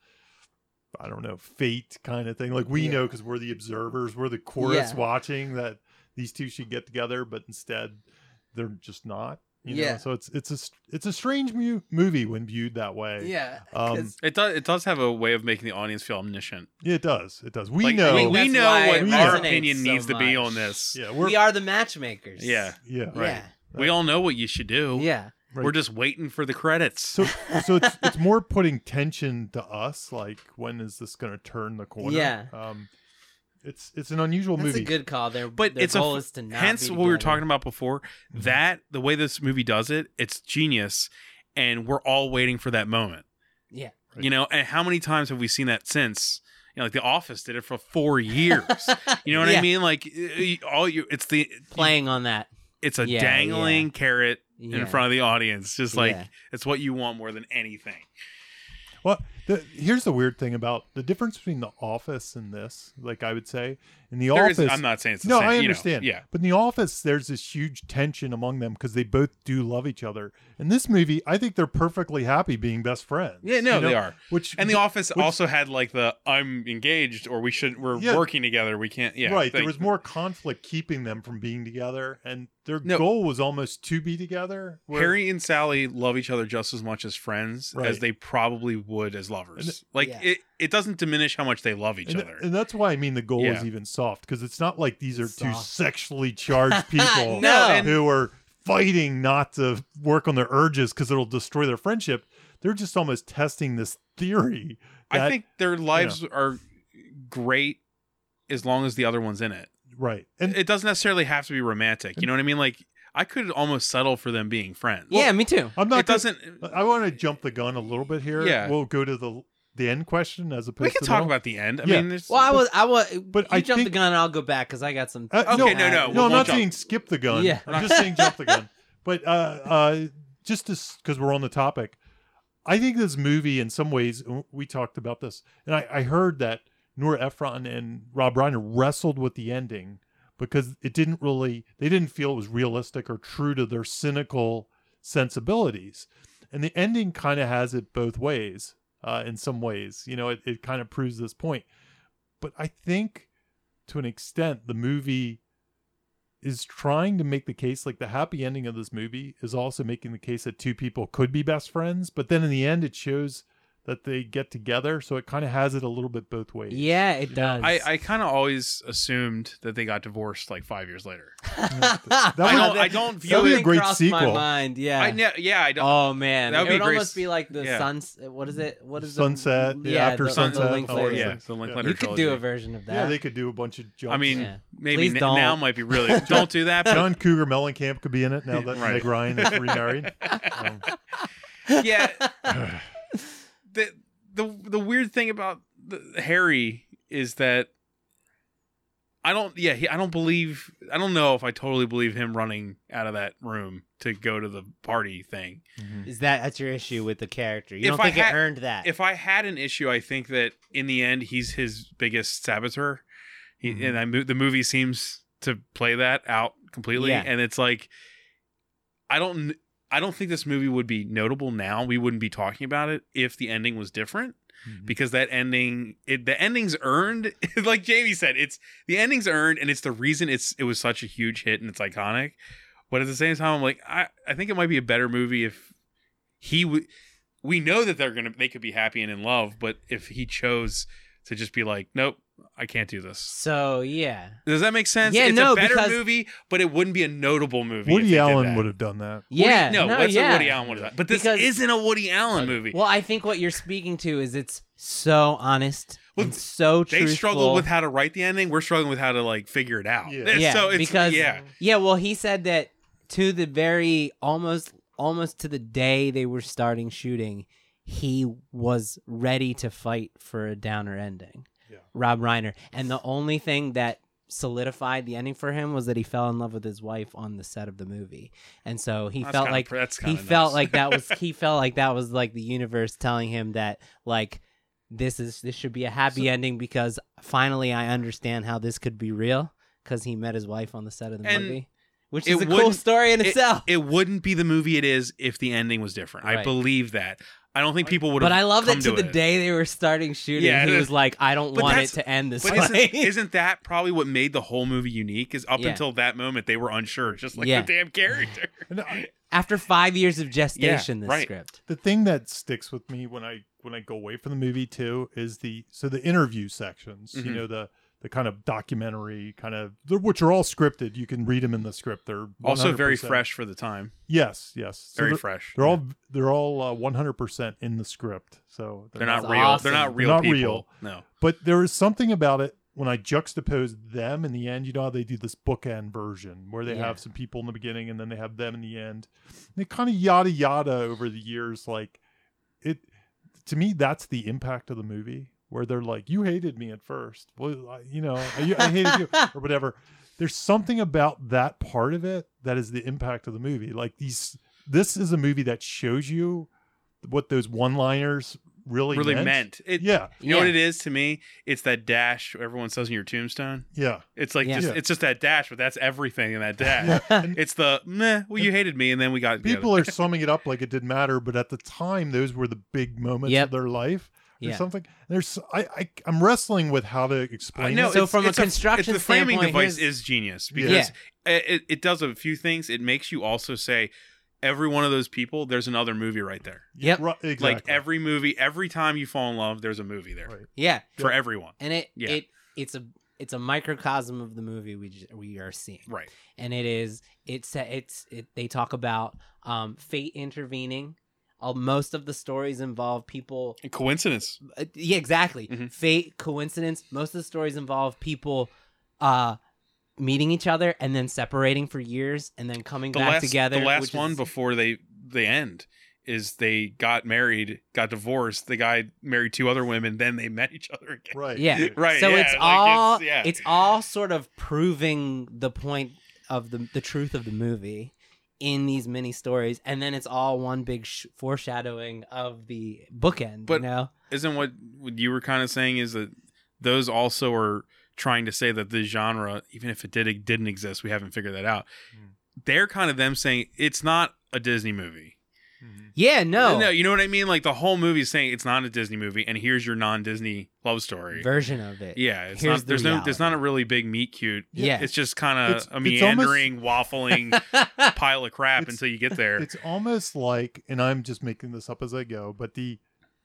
I don't know, fate kind of thing. Like we Yeah. know because we're the observers, we're the chorus Yeah. watching that these two should get together, but instead they're just not. You Yeah. know? So it's it's a it's a strange mu- movie when viewed that way. yeah. Um, 'cause- It does. It does have a way of making the audience feel omniscient. It does. It does. We Like, know. we, we That's know why what it our resonates opinion so needs to be much. on this. yeah, we're we are the matchmakers. Yeah. yeah. Right. Yeah. We all know what you should do. Yeah. Right. We're just waiting for the credits. So so it's it's more putting tension to us. Like when is this going to turn the corner? Yeah. Um, it's it's an unusual That's movie. a good call. Their but their it's a goal f- is to not hence be what we were together. talking about before. That the way this movie does it, it's genius, and we're all waiting for that moment. Yeah. You know, and how many times have we seen that since? You know, like The Office did it for four years. You know what Yeah. I mean? Like uh, all you, it's the Playing on that. it's a Yeah, dangling yeah. carrot Yeah. in front of the audience, just like Yeah. it's what you want more than anything. Well, the, here's the weird thing about the difference between The Office and this. Like I would say, in The There Office, is, I'm not saying it's the no, same. I you know, understand. yeah, But in The Office, there's this huge tension among them because they both do love each other. In this movie, I think they're perfectly happy being best friends. yeah, no, you know? they are. Which And The Office which- also had like the I'm engaged or we should we're Yeah. working together. We can't. Yeah, right. There thing. was more conflict keeping them from being together, and their No. goal was almost to be together. where- Harry and Sally love each other just as much as friends Right. as they probably would as lovers. And- like Yeah. it, it doesn't diminish how much they love each and, other. and that's why I mean the goal is Yeah. even soft because it's not like these are two Soft. sexually charged people No, and- who are fighting not to work on their urges because it'll destroy their friendship. They're just almost testing this theory. I that- think their lives are great as long as the other one's in it. right, and It doesn't necessarily have to be romantic. You know what I mean? Like I could almost settle for them being friends. Yeah, me too. I'm not. it gonna- doesn't. I want to jump the gun a little bit here. Yeah. We'll go to the the end question as opposed We can to talk the about the end. I Yeah. mean, there's, Well, I was, I was, But but I you jump think- the gun, and I'll go back because I got some. Uh, Okay, no, no, no. No, we'll I'm not jump. saying skip the gun. Yeah. I'm just saying jump the gun. But uh, uh, just because we're on the topic, I think this movie, in some ways, we talked about this, and I, I heard that Nora Ephron and Rob Reiner wrestled with the ending because it didn't really, they didn't feel it was realistic or true to their cynical sensibilities. And the ending kind of has it both ways. Uh, in some ways, you know, it, it kind of proves this point. But I think to an extent, the movie is trying to make the case, like the happy ending of this movie is also making the case that two people could be best friends. But then in the end, it shows that they get together, so it kind of has it a little bit both ways. Yeah, it does. I, I kind of always assumed that they got divorced like five years later. That I would- don't. I don't view That'd be a it. great crossed my sequel. mind. Yeah. I ne- yeah. I don't. Oh man, That would it be would a great almost s- be like the yeah. suns. What is it? What is Sunset, The, yeah, after the, Sunset, The oh, Linklater. yeah. yeah, the Linklater You could trilogy. do a version of that. Yeah, they could do a bunch of jumps. I mean, Yeah. maybe Please n- don't. now might be really. Don't do that. But John Cougar Mellencamp could be in it now that Right. Meg Ryan is remarried. Um, yeah. the the the weird thing about the, Harry is that I don't. Yeah, he, I don't believe. I don't know if I totally believe him running out of that room to go to the party thing. Is that that's your issue with the character? You If don't I think had- it earned that? If I had an issue, I think that in the end, he's his biggest saboteur. He, Mhm. And I, mo- the movie seems to play that out completely. Yeah. And it's like, I don't, I don't think this movie would be notable now. We wouldn't be talking about it if the ending was different, Mhm. because that ending, it, the ending's earned. Like Jamie said, it's the ending's earned, and it's the reason it's it was such a huge hit and it's iconic. But at the same time, I'm like, I, I think it might be a better movie if he would. We know that they're gonna they could be happy and in love, but if he chose to just be like, nope, I can't do this. so yeah, Does that make sense? Yeah, it's no, a better because- movie, but it wouldn't be a notable movie. if they Woody did Allen that. would have done that. Woody- yeah, no, no, that's yeah. what Woody Allen would have done. But this Because- isn't a Woody Allen movie. Well, I think what you're speaking to is it's so honest Well, and so they truthful. struggled with how to write the ending. We're struggling with how to like figure it out. Yeah. Yeah, so it's because yeah. yeah. Well, he said that to the very almost almost to the day they were starting shooting, he was ready to fight for a downer ending. Yeah. Rob Reiner, and the only thing that solidified the ending for him was that he fell in love with his wife on the set of the movie, and so he That's felt kinda like pr- that's he kinda felt nice. like that was he felt like that was like the universe telling him that like this is this should be a happy ending because finally I understand how this could be real because he met his wife on the set of the And movie, which it is a cool wouldn't- story in it, itself. it wouldn't be the movie it is if the ending was different. I Right. believe that. I don't think people would. But have I love that come to the it. day they were starting shooting, Yeah, he it- was like, "I don't but want it that's- to end this But way." isn't, isn't that probably what made the whole movie unique? Is up Yeah. until that moment they were unsure, just like Yeah. the damn character. And I- After five years of gestation, this right. script. the thing that sticks with me when I when I go away from the movie too is the so the interview sections. You Mhm. know the the kind of documentary kind of they're- which are all scripted. You can read them in the script. They're Also very one hundred percent fresh for the time. Yes, yes. So Very they're, fresh. They're all they're all uh, one hundred percent in the script. So They're not That's real. awesome. They're not They're real not people. real. No. But there is something about it when I juxtapose them in the end. You know how they do this bookend version where they Yeah. have some people in the beginning and then they have them in the end. And they kind of yada yada over the years. Like it to me, that's the impact of the movie where they're like, "You hated me at first, well, I, you know, I, I hated you," or whatever. There's something about that part of it that is the impact of the movie. Like these, this is a movie that shows you what those one-liners really Really meant. meant. It, Yeah, You know what Yeah. it is to me? It's that dash everyone says in your tombstone. yeah. It's like Yeah. just Yeah. it's just that dash, but that's everything in that dash. Yeah. And It's the meh, well you hated me and then we got together. people are summing it up like it didn't matter, but at the time, those were the big moments Yep. of their life. Or Yeah. something. There's, I, I, I'm wrestling with how to I explain know. it. So it's- from a it's construction it's the framing standpoint, device here's- is genius Yeah. because it, it does a few things. It makes you also say every one of those people, there's another movie right there. Yep. Right, exactly. Like every movie, every time you fall in love, there's a movie there Right. Yeah, for Yep. everyone. and it Yeah. it it's a it's a microcosm of the movie we j- we are seeing. Right. And it is it's it's it, they talk about um, fate intervening. Uh, most of the stories involve people. And coincidence. Uh, yeah, exactly. Mhm. Fate, coincidence. Most of the stories involve people uh, meeting each other and then separating for years and then coming The back last, together. the last which one is- before they they end is they got married, got divorced. The guy married two other women, then they met each other again. Right. Yeah. Right. So yeah, it's like, all yeah. it's all sort of proving the point of the the truth of the movie in these mini stories, and then it's all one big sh- foreshadowing of the bookend. But- you know, Isn't what, what you were kind of saying is that those also are trying to say that the genre, even if it did it didn't exist, we haven't figured that out. Mm. They're kind of them saying it's not a Disney movie. Mhm. yeah, no, No, you know what I mean? Like the whole movie is saying it's not a Disney movie, and here's your non-Disney love story. version of it. Yeah, it's Here's not. the There's no. There's not a reality. really big meet cute. Yeah. It's just kind It's- of a it's almost- meandering, waffling pile of crap It's- until you get there. It's almost like, and I'm just making this up as I go, but the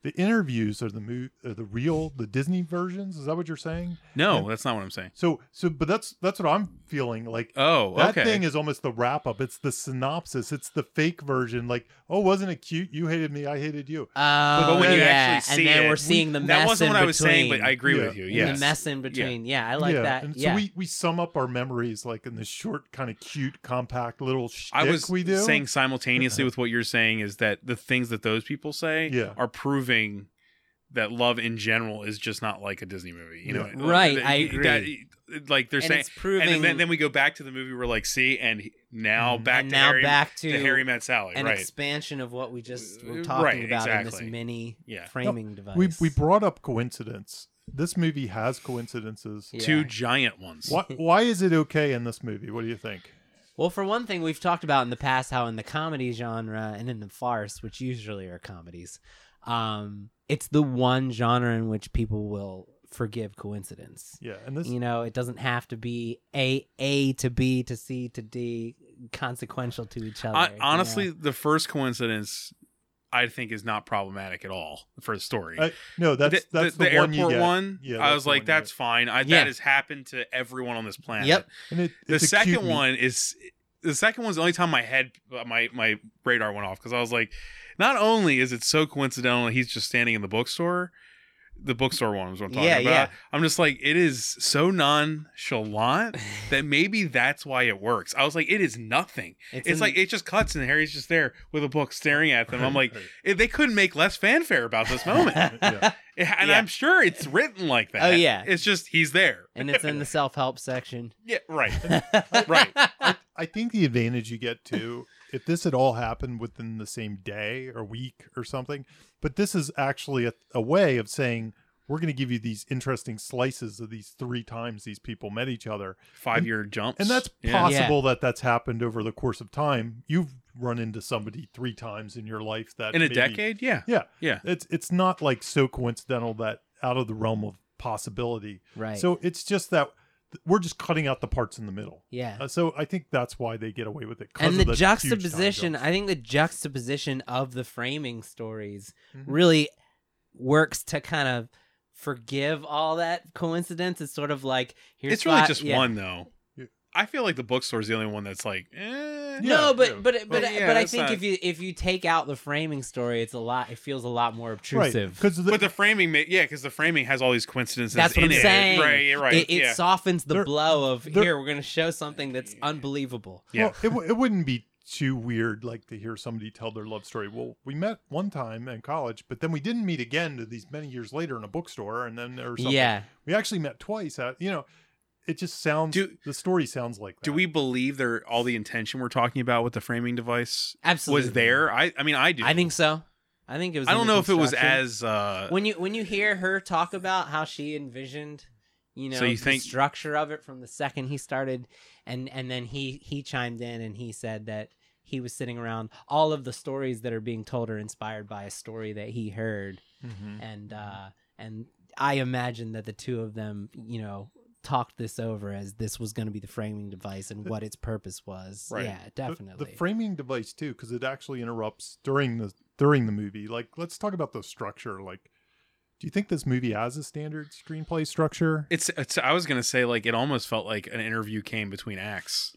the interviews are the mo- are the real the Disney versions. Is that what you're saying? No, And- that's not what I'm saying. So so, but that's that's what I'm feeling like. Oh, That okay. thing is almost the wrap up. It's the synopsis. It's the fake version. Like, oh, wasn't it cute? You hated me. I hated you. Oh, but when you yeah. actually see and then it, we're seeing the mess that wasn't in what I was saying, but between. I agree Yeah. with you. And Yes. the mess in between. Yeah, I like yeah. that. And so yeah. we we sum up our memories like in this short, kind of cute, compact little shtick I was we do. saying simultaneously with what you're saying is that the things that those people say Yeah. are proving that love in general is just not like a Disney movie. You know, Yeah. Right, That- I that- agree. like they're and saying, it's proving. and then, then we go back to the movie. We're like, see, and he- now Mhm. back and to now Harry, back to, to Harry met Sally. an Right? expansion of what we just were Uh, talking right, about in exactly. this mini Yeah. framing device. we we brought up coincidence. This movie has coincidences. Yeah. Two giant ones. Why, why is it okay in this movie? What do you think? Well, for one thing, we've talked about in the past how in the comedy genre and in the farce, which usually are comedies, um, it's the one genre in which people will forgive coincidence. Yeah, and this You know, it doesn't have to be A A to B to C to D, consequential to each other. I, you honestly, know? the first coincidence, I think, is not problematic at all for the story. I, no, that's the, that's the, the, the one you airport get. one. Yeah, I that's was the like, one you that's get. fine. I, Yeah. That has happened to everyone on this planet. Yep. And it, The it's a cute second meet. one is the second one's the only time my head, my my radar went off because I was like, not only is it so coincidental that he's just standing in the bookstore. The bookstore one was what I'm talking Yeah, about. yeah. I'm just like, it is so nonchalant that maybe that's why it works. I was like, it is nothing. It's, It's in- like it just cuts and Harry's just there with a book staring at them. I'm like, Right. eh, they couldn't make less fanfare about this moment. Yeah. It- and Yeah. I'm sure it's written like that. Oh, yeah. It's just he's there. and it's in the self-help section. Yeah, right. Right. I, I think the advantage you get too, if this had all happened within the same day or week or something, but this is actually a, a way of saying we're going to give you these interesting slices of these three times these people met each other, Five year jumps. and that's Yeah. possible that that's happened over the course of time. You've run into somebody three times in your life that In a maybe- decade? Yeah. Yeah, Yeah. it's it's not like so coincidental that out of the realm of possibility. Right. So it's just that th- we're just cutting out the parts in the middle. yeah. Uh, so I think that's why they get away with it. 'cause And of the huge time juxtaposition, jumps. I think the juxtaposition of the framing stories Mhm. really works to kind of forgive all that coincidence. It's sort of like here's It's really five- just yeah. one though. Yeah. I feel like the bookstore's the only one that's like, eh. Yeah, No, but yeah. but but Well, yeah, but I that's think not- if you if you take out the framing story, it's a lot. It feels a lot more right obtrusive. because But the framing, ma- yeah, because the framing has all these coincidences That's what in I'm it. saying. Right, yeah, right. It, it yeah. softens the There- blow of there- here. We're going to show something that's unbelievable. Yeah. well, it, w- it wouldn't be too weird like to hear somebody tell their love story. Well, we met one time in college, but then we didn't meet again to these many years later in a bookstore, and then or something. Yeah. we actually met twice. At, you know, it just sounds. Do- the story sounds like that. Do we believe there all the intention we're talking about with the framing device Absolutely. was there? I I mean I do. I think so. I think it was. I in don't the know if it was construction. as uh when you when you hear her talk about how she envisioned, you know, So you the think- structure of it from the second he started, and and then he he chimed in and he said that he was sitting around. All of the stories that are being told are inspired by a story that he heard, Mhm. and uh, and I imagine that the two of them, you know, talked this over as this was going to be the framing device and what its purpose was. Right. Yeah, The- definitely. The, framing device too, because it actually interrupts during the during the movie. Like, let's talk about the structure. Like, do you think this movie has a standard screenplay structure? it's, it's I was gonna say like it almost felt like an interview came between acts.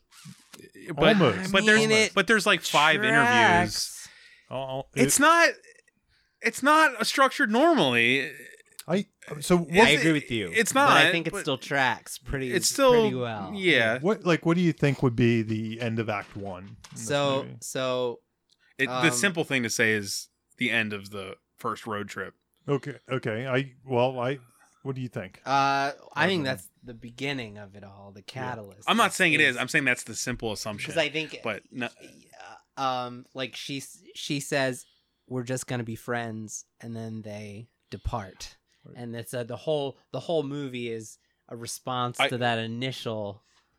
But, Almost. but I there's mean, it but there's like five interviews. Tracks. Oh, It's not it's not structured normally. I so what, I agree with you. It's but not, I think it but still tracks pretty. It's still pretty well. yeah. what like what do you think would be the end of Act One? in this So movie? so It, Um, the simple thing to say is the end of the first road trip. okay, okay. I well, I what do you think? uh, I think Um, that's the beginning of it all. The catalyst. I'm not is- saying it is. I'm saying that's the simple assumption. because I think. but no, uh, um, like she she says, we're just gonna be friends, and then they depart, Right. and it's uh, the whole the whole movie is a response I- to that initial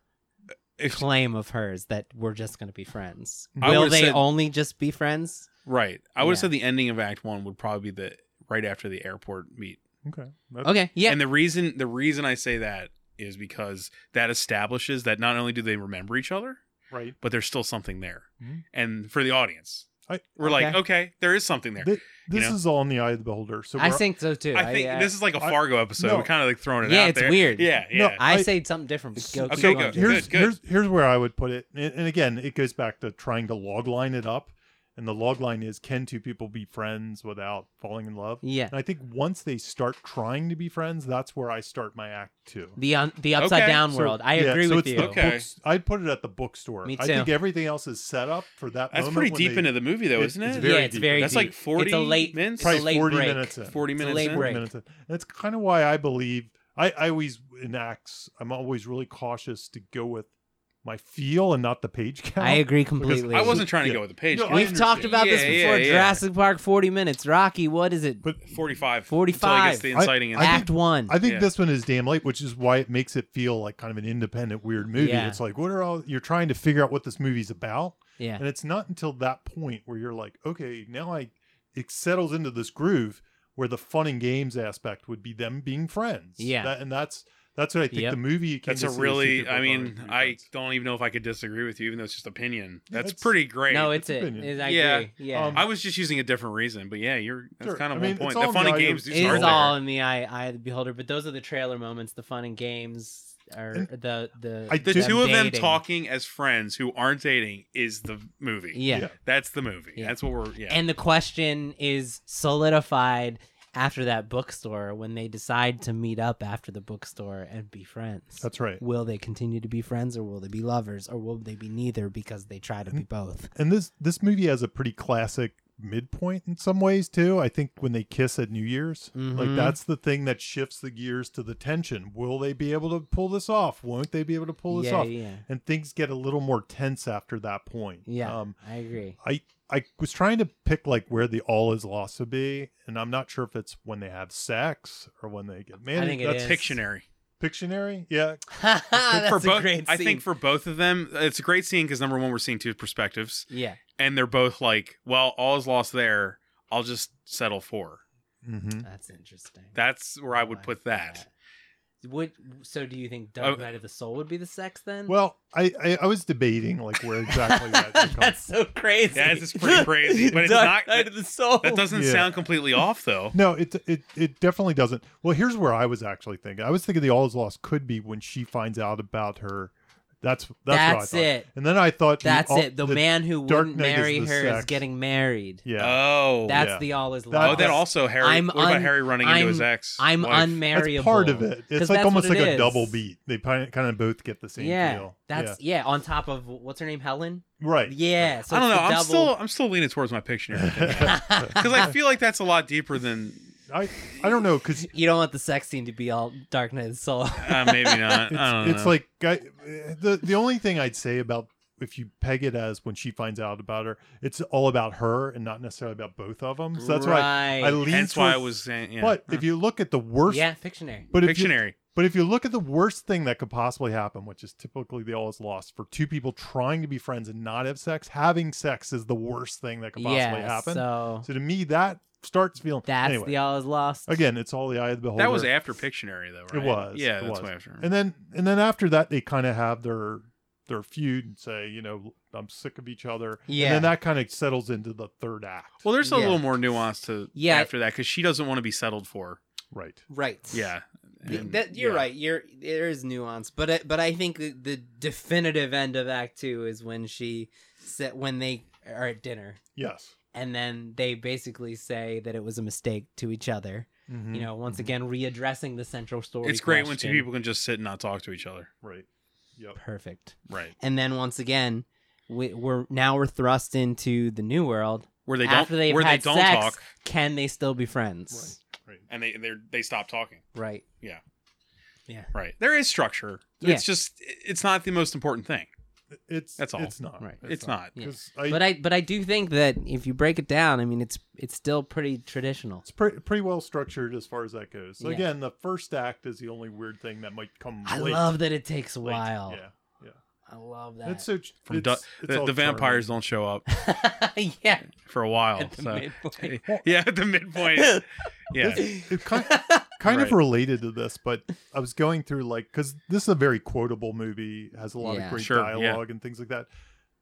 if, claim of hers that we're just gonna be friends. I Will would've they said- only just be friends? right. I would have Yeah. said the ending of Act One would probably be the right after the airport meet. Okay, That- Okay, yeah, And the reason the reason I say that is because that establishes that not only do they remember each other, right. but there's still something there. Mhm. And for the audience, I, We're like, Okay. okay, there is something there. Th- this you know? is all in the eye of the beholder. So I we're- think so too. I think uh, this is like a I- Fargo episode. no. We're kind of like throwing it Yeah, out it's there. weird. Yeah, No, yeah. I, I- say something different. But go, Okay, keep go. going, Good, Jay. here's good. here's here's where I would put it, and, and again, it goes back to trying to log line it up. And the log line is: can two people be friends without falling in love? Yeah. And I think once they start trying to be friends, that's where I start my act two. The un- the upside Okay. down So, world. I yeah, agree so with it's you. the Okay. books- I'd put it at the bookstore. Me I think too. everything else is set up for that. That's moment pretty when deep they- into the movie, though, It's- isn't it's it? very yeah, it's deep. very That's deep. like forty It's a late minutes? It's a Probably late forty break. minutes in. forty It's a minutes late in. break. minutes in. And that's kind of why I believe I, I always in acts I'm always really cautious to go with my feel and not the page count. I agree completely. I wasn't trying to Yeah. go with the page. No, count. I We've talked understand. about this Yeah, before. yeah, yeah. Jurassic Park, forty minutes. Rocky, what is it? But forty-five. forty-five. Until he gets the inciting I- I incident. Act one. I think Yeah. this one is damn late, which is why it makes it feel like kind of an independent weird movie. Yeah. It's like what are all you're trying to figure out what this movie's about, yeah. and it's not until that point where you're like, okay, now I it settles into this groove where the fun and games aspect would be them being friends. Yeah. That, and that's that's what I think Yep. the movie. Came That's to a see is really, people I are mean, going to be I friends. don't even know if I could disagree with you, even though it's just opinion. Yeah, That's it's- pretty great. No, it's It's it. opinion. It- I Yeah. agree. Yeah. Um, I was just using a different reason, but yeah, you're that's Sure. kind of I mean, one point. it's all The in fun the and eye of- games do it start is there. all in the eye, eye of the beholder, but those are the trailer moments, the fun and games, or And the the I The did- two of them dating. talking as friends who aren't dating is the movie. Yeah. Yeah. That's the movie. Yeah. That's what we're. Yeah. And the question is solidified after that bookstore when they decide to meet up after the bookstore and be friends. That's right. Will they continue to be friends, or will they be lovers, or will they be neither because they try to be both? And this this movie has a pretty classic midpoint in some ways too. I think when they kiss at New Year's, like Mhm. that's the thing that shifts the gears to the tension. Will they be able to pull this off? Won't they be able to pull this yeah, off? yeah, And things get a little more tense after that point. yeah. Um, I agree. I I was trying to pick like where the all is lost would be, and I'm not sure if it's when they have sex or when they get married. I think it that's is. Pictionary. Pictionary. Yeah, That's for a both, great I scene. think for both of them, it's a great scene because number one, we're seeing two perspectives, yeah. and they're both like, "Well, all is lost there. I'll just settle for." mm-hmm. That's interesting. That's where I would like put that. Would so? Do you think Dark Oh. Knight of the Soul would be the sex then? Well, I, I I was debating like where exactly that would come. That's so crazy. Yeah, it's just pretty crazy, but it's Dark not- Knight of the Soul. That doesn't Yeah. sound completely off, though. No, it it it definitely doesn't. Well, here's where I was actually thinking. I was thinking the all is lost could be when she finds out about her. That's that's, That's what I thought. it. And then I thought the That's all- it. The, man who Dark wouldn't Knight is marry the her is sex. getting married. Yeah. Oh, That's yeah. the all is That- oh, lost. that also Harry. I'm what about un- Harry running into I'm- his ex? I'm wife? unmarriable. That's part of it. 'Cause It's like that's almost what like it a is. double beat. They kind of both get the same Yeah, feel. that's yeah. On top of what's her name, Helen. yeah. right. Yeah, so I don't it's know. the I'm double- still I'm still leaning towards my Pictionary because I feel like that's a lot deeper than I I don't know because You don't want the sex scene to be all Dark Knight of the Soul. uh, maybe not. I don't it's know. like I, the the only thing I'd say about if you peg it as when she finds out about her, it's all about her and not necessarily about both of them. So that's why I, I Right. lean Hence why I towards- was saying. Yeah. But if you look at the worst, Yeah, Fictionary. but if you, Pictionary. but if you look at the worst thing that could possibly happen, which is typically the all is lost for two people trying to be friends and not have sex, having sex is the worst thing that could possibly Yeah, happen. so So to me, that starts feeling. that's anyway, the all is lost. again, it's all the eye of the beholder. That was after Pictionary, though, right? It was. Yeah, it that's was. way after. And then and then after that, they kind of have their their feud and say, you know, I'm sick of each other. Yeah. And then that kind of settles into the third act. Well, there's a Yeah. little more nuance to Yeah. after that because she doesn't want to be settled for. Right. Right. Yeah. The- And- that, you're yeah. right. You're there is nuance, but it, but I think the, the definitive end of Act Two is when she said when they are at dinner Yes. and then they basically say that it was a mistake to each other. Mhm. You know, once again readdressing the central story. It's great when two question. people can just sit and not talk to each other. Right. Yep. Perfect. Right. And then once again, we, we're now we're thrust into the new world. Where they After don't they've where had they don't sex, talk can they still be friends? Right. and they they they stop talking. Right. Yeah. Yeah. Right. There is structure. Yeah. It's just it's not the most important thing. It's That's all. It's not. Right. It's not. Yeah. 'Cause I, But I but I do think that if you break it down, I mean it's it's still pretty traditional. it's pretty pretty well structured as far as that goes. So Yeah. again, the first act is the only weird thing that might come. I late. love that it takes a Late. while. Yeah. Yeah. I love that. It's so From it's, du- it's the, all the vampires charming. don't show up yeah. for a while. At the so midpoint. yeah, at the midpoint. Yeah. It's- it kind, kind of Right. related to this, but I was going through like because this is a very quotable movie, has a lot Yeah. of great Sure, yeah. dialogue and things like that.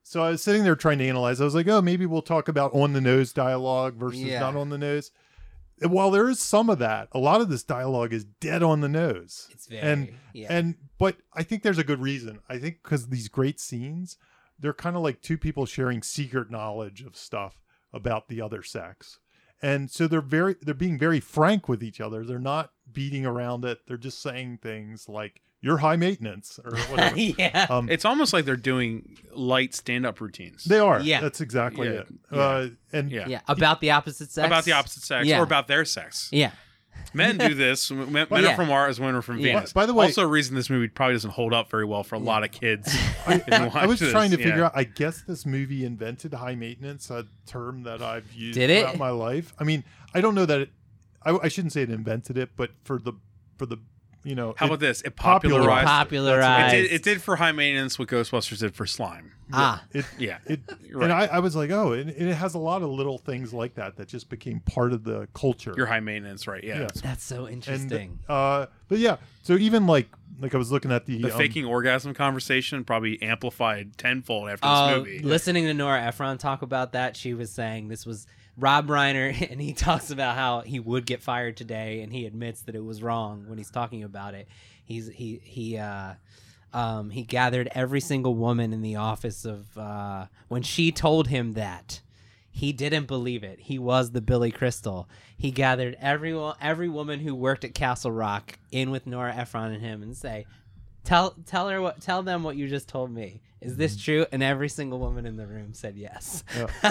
so I was sitting there trying to analyze. I was like, oh, maybe we'll talk about on the nose dialogue versus Yeah. not on the nose. And while there is some of that, a lot of this dialogue is dead on the nose. It's very and yeah. and but I think there's a good reason. I think because these great scenes, they're kind of like two people sharing secret knowledge of stuff about the other sex. And so they're very they're being very frank with each other. They're not beating around it. They're just saying things like you're high maintenance or whatever. yeah. Um, It's almost like they're doing light stand-up routines. they are. Yeah. That's exactly Yeah. it. Yeah. Uh, and Yeah. yeah, about the opposite sex. About the opposite sex Yeah. or about their sex. Yeah. Men do this. Men, men Well, are yeah. from Mars, women are from Yeah. Venus. By- by the way- also a reason this movie probably doesn't hold up very well for a lot of kids. I, if you I, watch I was this. trying to Yeah. figure out. I guess this movie invented high maintenance, a term that I've used Did it? throughout my life. I mean, I don't know that it. I, I shouldn't say it invented it, but for the for the you know. How it- about this? It popularized- popularized. Popularized. It did, it did for high maintenance what Ghostbusters did for slime. Ah. It, Yeah. it, You're and right. I, I was like, oh, and, and it has a lot of little things like that that just became part of the culture. You're high maintenance, right? Yeah. Yeah. That's so and interesting. uh, but yeah, so even like like I was looking at the, The um, faking orgasm conversation probably amplified tenfold after this Uh, movie. listening to Nora Ephron talk about that, she was saying this was Rob Reiner, and he talks about how he would get fired today, and he admits that it was wrong when he's talking about it. He's he he uh, um, he gathered every single woman in the office of uh, when she told him that. He didn't believe it. He was the Billy Crystal. He gathered every every woman who worked at Castle Rock in with Nora Ephron and him, and say, "Tell tell her what tell them what you just told me. Is this true?" And every single woman in the room said yes.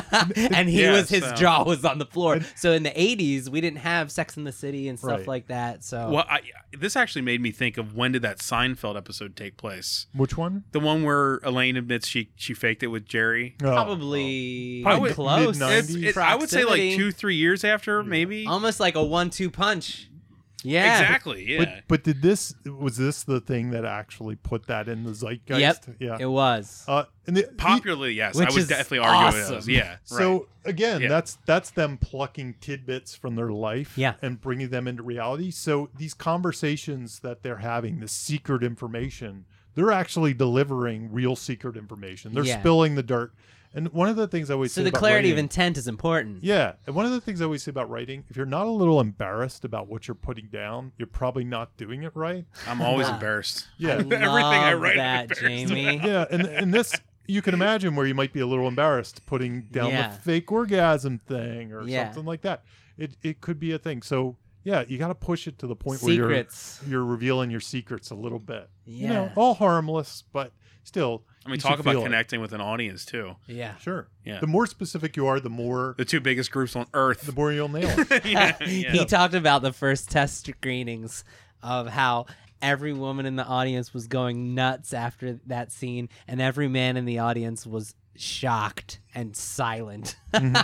and he Yeah, was his so- jaw was on the floor. So in the eighties, we didn't have Sex in the City and stuff Right. like that. So Well, I, this actually made me think of when did that Seinfeld episode take place? which one? The one where Elaine admits she she faked it with Jerry. Oh, probably Probably would- close. mid-nineties. It's, it, I would say like Proximity. two, three years after, maybe. Almost like a one-two punch. Yeah. Exactly. Yeah. But but did this was this the thing that actually put that in the zeitgeist? Yep. Yeah. It was. Uh, and the, Popularly, yes. Which I would is definitely argue awesome. it is. Yeah. So right. again, Yeah. that's that's them plucking tidbits from their life Yeah. and bringing them into reality. So these conversations that they're having, the secret information, they're actually delivering real secret information. They're Yeah. spilling the dirt. And one of the things I always So say the about clarity of writing- intent is important. yeah, and one of the things I always say about writing, if you're not a little embarrassed about what you're putting down, you're probably not doing it right. I'm always Ah. embarrassed. Yeah. Everything I Love write, I'm that, embarrassed Jamie. Yeah, and and this you can imagine where you might be a little embarrassed putting down Yeah. the fake orgasm thing or Yeah. something like that. It it could be a thing. So yeah, you got to push it to the point Secrets. where you're you're revealing your secrets a little bit. You know, Yeah. all harmless, but still. I mean, you talk should about feel it. connecting with an audience too. Yeah. Sure. Yeah. The more specific you are, the more The two biggest groups on Earth. the more you'll nail it. yeah, yeah. He talked about the first test screenings of how every woman in the audience was going nuts after that scene, and every man in the audience was shocked and silent.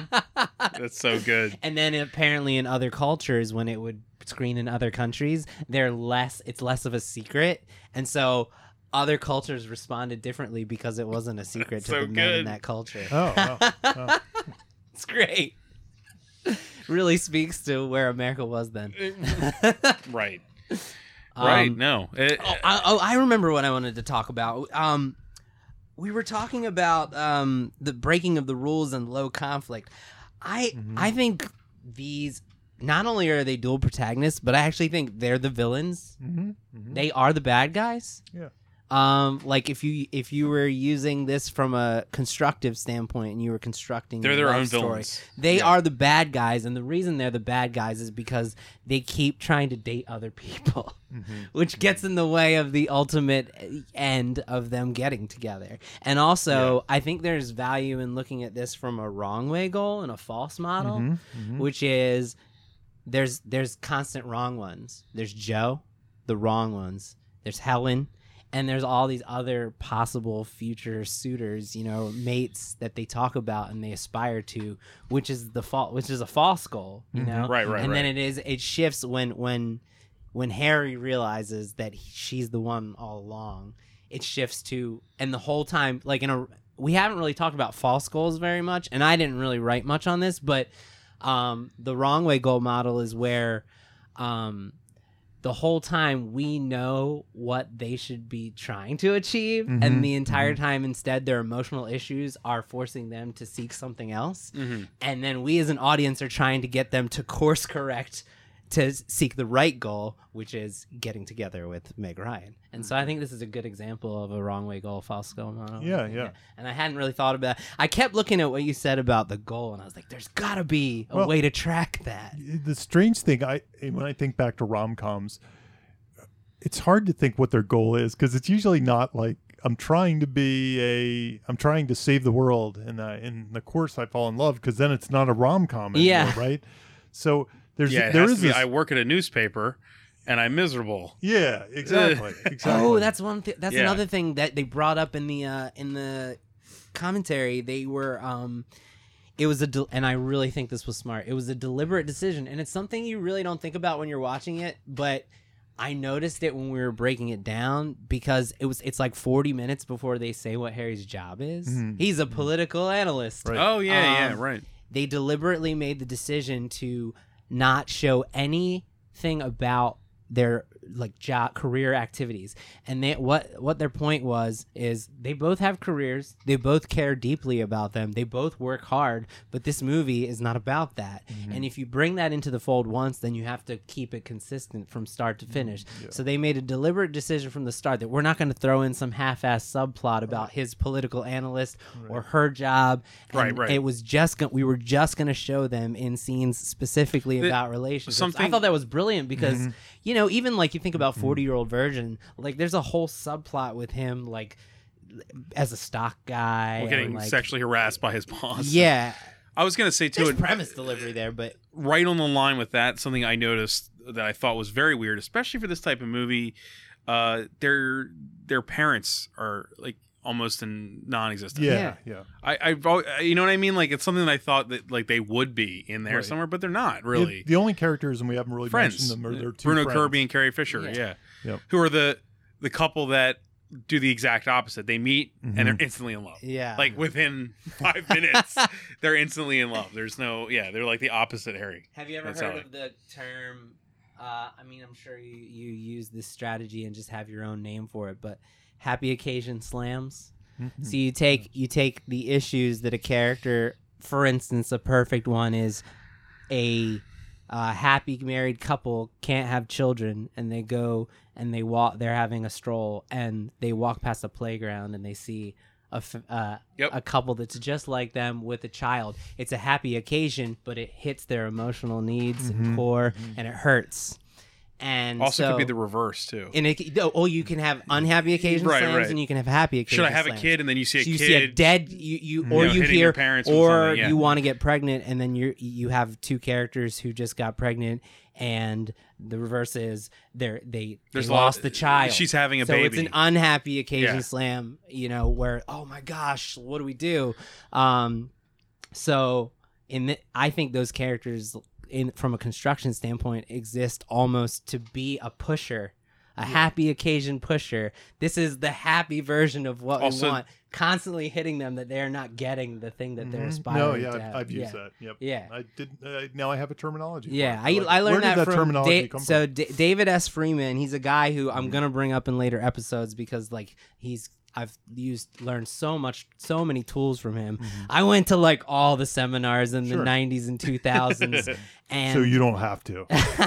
That's so good. And then apparently in other cultures, when it would screen in other countries, they're less. It's less of a secret, and so other cultures responded differently because it wasn't a secret to So the men in good. that culture. Oh, wow. Oh. It's great. Really speaks to where America was then. Right. Right. Um, No. It- Oh, I, oh, I remember what I wanted to talk about. Um, we were talking about um, the breaking of the rules and low conflict. I Mhm. I think these not only are they dual protagonists, but I actually think they're the villains. Mhm, mhm. They are the bad guys. Yeah. Um, like if you if you were using this from a constructive standpoint and you were constructing they're a their love own story, villains. they Yeah. are the bad guys, and the reason they're the bad guys is because they keep trying to date other people, Mhm. which gets in the way of the ultimate end of them getting together. And also, I think there's value in looking at this from a wrong way goal and a false model, Mhm, mhm. which is there's there's constant wrong ones. There's Joe, the wrong ones. There's Helen. And there's all these other possible future suitors, you know, mates that they talk about and they aspire to, which is the fault, which is a false goal, you know. Right, right, And then right. it is, it shifts when when when Harry realizes that he, she's the one all along. It shifts to, and the whole time, like in a, we haven't really talked about false goals very much, and I didn't really write much on this, but um, the wrong way goal model is where, um. the whole time we know what they should be trying to achieve, Mhm, and the entire mhm. time instead their emotional issues are forcing them to seek something else. Mm-hmm. And then we as an audience are trying to get them to course correct to seek the right goal, which is getting together with Meg Ryan. And so I think this is a good example of a wrong way goal, false goal model. Yeah, yeah. And I hadn't really thought about it. I kept looking at what you said about the goal, and I was like, there's got to be a Well, way to track that. The strange thing, I when I think back to rom-coms, it's hard to think what their goal is because it's usually not like I'm trying to be a I'm trying to save the world, and uh, in the course I fall in love, because then it's not a rom-com anymore, Yeah. right? So there's Yeah, it there has is to be, this, I work at a newspaper, and I'm miserable. yeah, exactly, exactly. Oh, that's one. Th- that's Yeah. another thing that they brought up in the uh, in the commentary. They were, um, it was a, del- and I really think this was smart. It was a deliberate decision, and it's something you really don't think about when you're watching it. But I noticed it when we were breaking it down because it was. It's like forty minutes before they say what Harry's job is. Mhm. He's a political analyst. Right. Oh yeah, yeah, Um, right. They deliberately made the decision to not show anything about their like job career activities, and they what what their point was is they both have careers, they both care deeply about them, they both work hard, but this movie is not about that. Mm-hmm. And if you bring that into the fold once, then you have to keep it consistent from start to finish. Mm-hmm. Yeah. So they made a deliberate decision from the start that we're not going to throw in some half-ass subplot about his political analyst or her job. And Right, right. It was just go- we were just going to show them in scenes specifically The- about relationships. I something- thought that was brilliant because Mm-hmm. you know, even like you think about forty year old virgin, like there's a whole subplot with him like as a stock guy, We're getting and, like, sexually harassed by his boss. yeah. I was gonna say too, There's it, premise delivery there, but right on the line with that, something I noticed that I thought was very weird, especially for this type of movie. Uh, their their parents are like almost in non-existent. yeah, yeah. I, I've al- you know what I mean. Like it's something that I thought that like they would be in there Right. somewhere, but they're not really. The, the only characters, and we haven't really Friends, mentioned them, are their two Bruno friends. Kirby and Carrie Fisher. Yeah. Yeah, Yep. who are the the couple that do the exact opposite. They meet and they're Mhm. instantly in love. yeah, Like within five minutes, they're instantly in love. There's no, yeah, they're like the opposite Harry. have you ever That's heard how I- of the term? Uh, I mean, I'm sure you you use this strategy and just have your own name for it, but happy occasion slams. Mhm. So you take you take the issues that a character, for instance, a perfect one is a uh, happy married couple can't have children, and they go and they walk. They're having a stroll, and they walk past a playground, and they see a f- uh, Yep. a couple that's just like them with a child. It's a happy occasion, but it hits their emotional needs and Mhm. core, and it hurts. And Also, so, could be the reverse too. and it, oh, oh, you can have unhappy occasion Right, slams, right. and you can have happy occasion Should I have a slams. kid and then you see a So you kid? see a dead you, you You or know, you hitting hear their parents with or something, yeah. you want to get pregnant, and then you you have two characters who just got pregnant, and the reverse is they're they, they There's a lot- lost the child. she's having a so it's baby. an unhappy occasion Yeah. slam, you know, where oh my gosh, what do we do? Um, so in the, I think those characters in from a construction standpoint exist almost to be a pusher. A happy occasion pusher. This is the happy version of what Also- we want. Constantly hitting them that they're not getting the thing that they're Mhm. aspiring No, yeah, to I've, have. I've used yeah. that. Yep. Yeah. I did. Uh, now I have a terminology. for Yeah, it. I, Like, I learned where did that, that from terminology Da- come so from? D- David S. Freeman. He's a guy who I'm gonna bring up in later episodes because like he's I've used learned so much so many tools from him. I went to like all the seminars in the Sure. nineties and two thousands, and So you don't have to.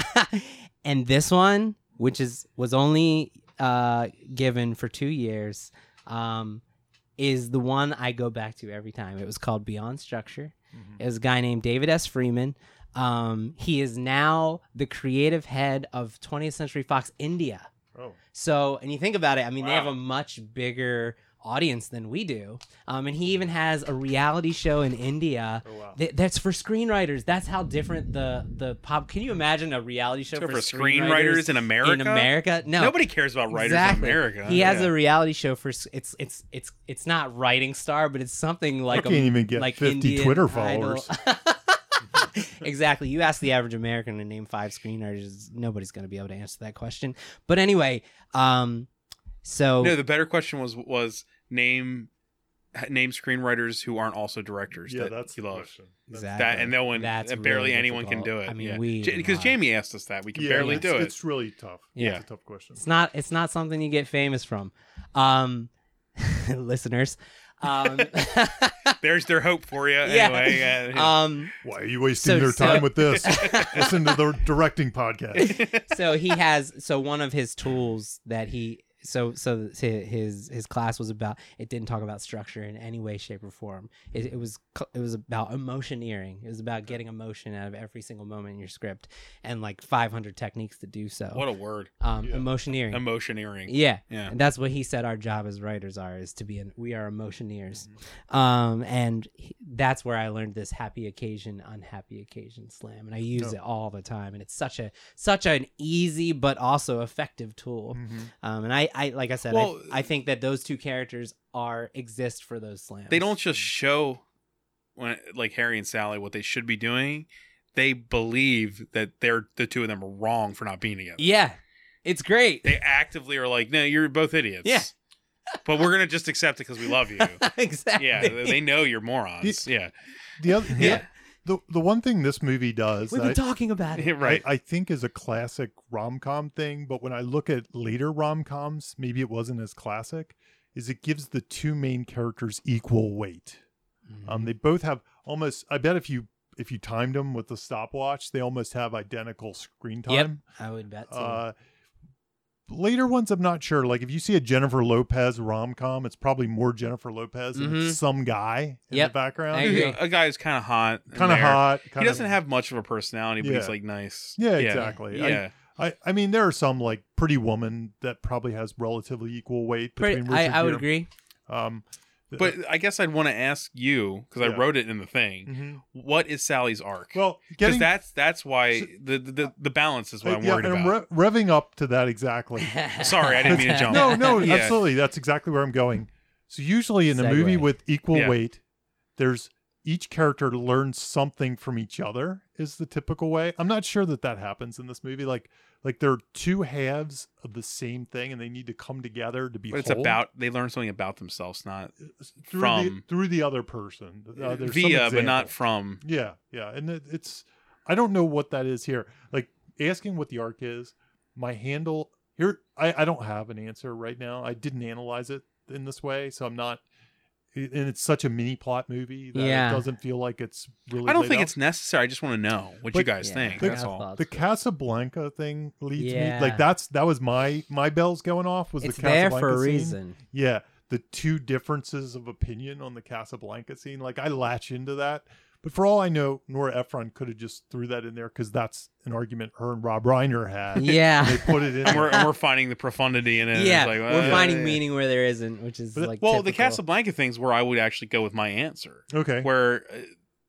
and this one, which is was only uh, given for two years, um, is the one I go back to every time. It was called Beyond Structure. It was a guy named David S. Freeman. Um, he is now the creative head of twentieth Century Fox India. Oh. So, and you think about it, I mean, they have Wow. a much bigger audience than we do. Um, and he even has a reality show in India Oh, wow. that, that's for screenwriters. That's how different the the pop. Can you imagine a reality show So for, for screenwriters in America? In America, no, Nobody cares about writers exactly. in America. He has Yeah. a reality show for s- it's it's it's it's not Writing Star, but it's something like I can't a, even get like fifty Indian Twitter Idol. followers. Exactly. You ask the average American to name five screenwriters, nobody's going to be able to answer that question. But anyway, um, so No, the better question was was name ha- name screenwriters who aren't also directors. Yeah, that that's you the love. question. Exactly. That and no one, That's barely really anyone can difficult. do it. I mean, yeah. we because have- Jamie asked us that we can Yeah, barely it's, do it. It's really tough. Yeah. It's a tough question. It's not. It's not something you get famous from, um, listeners. Um, There's their hope for you. Yeah. Anyway, yeah. um, Why are you wasting So- their so- time with this? Listen to the directing podcast. so he has. So one of his tools that he. So so his his class was about. It didn't talk about structure in any way, shape, or form. It, it was it was about emotioneering. It was about getting emotion out of every single moment in your script, and like five hundred techniques to do so. What a word. um, Yeah. emotioneering. Emotioneering. Yeah. Yeah. And that's what he said our job as writers are, is to be an, we are emotioneers. Um, and he, that's where I learned this happy occasion, unhappy occasion slam. And I use Oh. it all the time. And it's such a, such an easy, but also effective tool. Mhm. Um, and I, I, like I said, Well- I, I think that those two characters are, exist for those slams. They don't just show when like Harry and Sally what they should be doing. They believe that they're the two of them are wrong for not being together. Yeah. It's great. They actively are like, no, you're both idiots. Yeah. But we're gonna just accept it because we love you. Exactly. Yeah, they know you're morons. Yeah, The other, Yeah. the the one thing this movie does, We've that been talking about it. right. I, I think is a classic rom com thing, but when I look at later rom coms, maybe it wasn't as classic. Is it gives the two main characters equal weight. Mm-hmm. Um, they both have almost. I bet if you if you timed them with the stopwatch, they almost have identical screen Yep. time. I would bet so. Uh, later ones, I'm not sure. Like if you see a Jennifer Lopez rom com, it's probably more Jennifer Lopez and Mhm. it's some guy in Yep. the background. I agree. A guy who's kind of hot, in Kind of there. hot. He Kinda, doesn't have much of a personality, but he's Yeah. like nice. Yeah, exactly. I- Yeah, I, I mean, there are some like Pretty Woman that probably has relatively equal weight Pretty- between I, Richard I would Gere. agree. Um, but I guess I'd want to ask you because I Yeah. wrote it in the thing. mhm. What is Sally's arc? well, Because getting that's that's why the, the the balance is what uh, I'm yeah, worried and I'm about. re- revving up to that exactly. Sorry, I didn't mean to jump. no, no, Yeah. absolutely. That's exactly where I'm going. So usually in a Segue. movie with equal Yeah. weight, there's each character learns something from each other is the typical way. I'm not sure that that happens in this movie. Like, like there are two halves of the same thing, and they need to come together to be. But it's whole about they learn something about themselves, not through from- the, through the other person. Uh, there's some via, but not example. from. Yeah, yeah, and it, it's I don't know what that is here. Like asking what the arc is, my handle here. I I don't have an answer right now. I didn't analyze it in this way, so I'm not. And it's such a mini plot movie that Yeah. it doesn't feel like it's really. I don't laid think out. it's necessary. I just want to know what you But- guys Yeah, think. I That's have all. thoughts. the Casablanca thing leads Yeah. me like that's that was my my bells going off was It's the there Casablanca for a scene. reason. Yeah, the two differences of opinion on the Casablanca scene. Like I latch into that, but for all I know, Nora Ephron could have just threw that in there because that's an argument her and Rob Reiner had. And Yeah. they put it in. And we're, there. and we're finding the profundity in it. Yeah, It's like, we're uh, finding meaning where there isn't, which is But- like Well, the typical. Casablanca thing's where I would actually go with my answer. Okay. Where uh,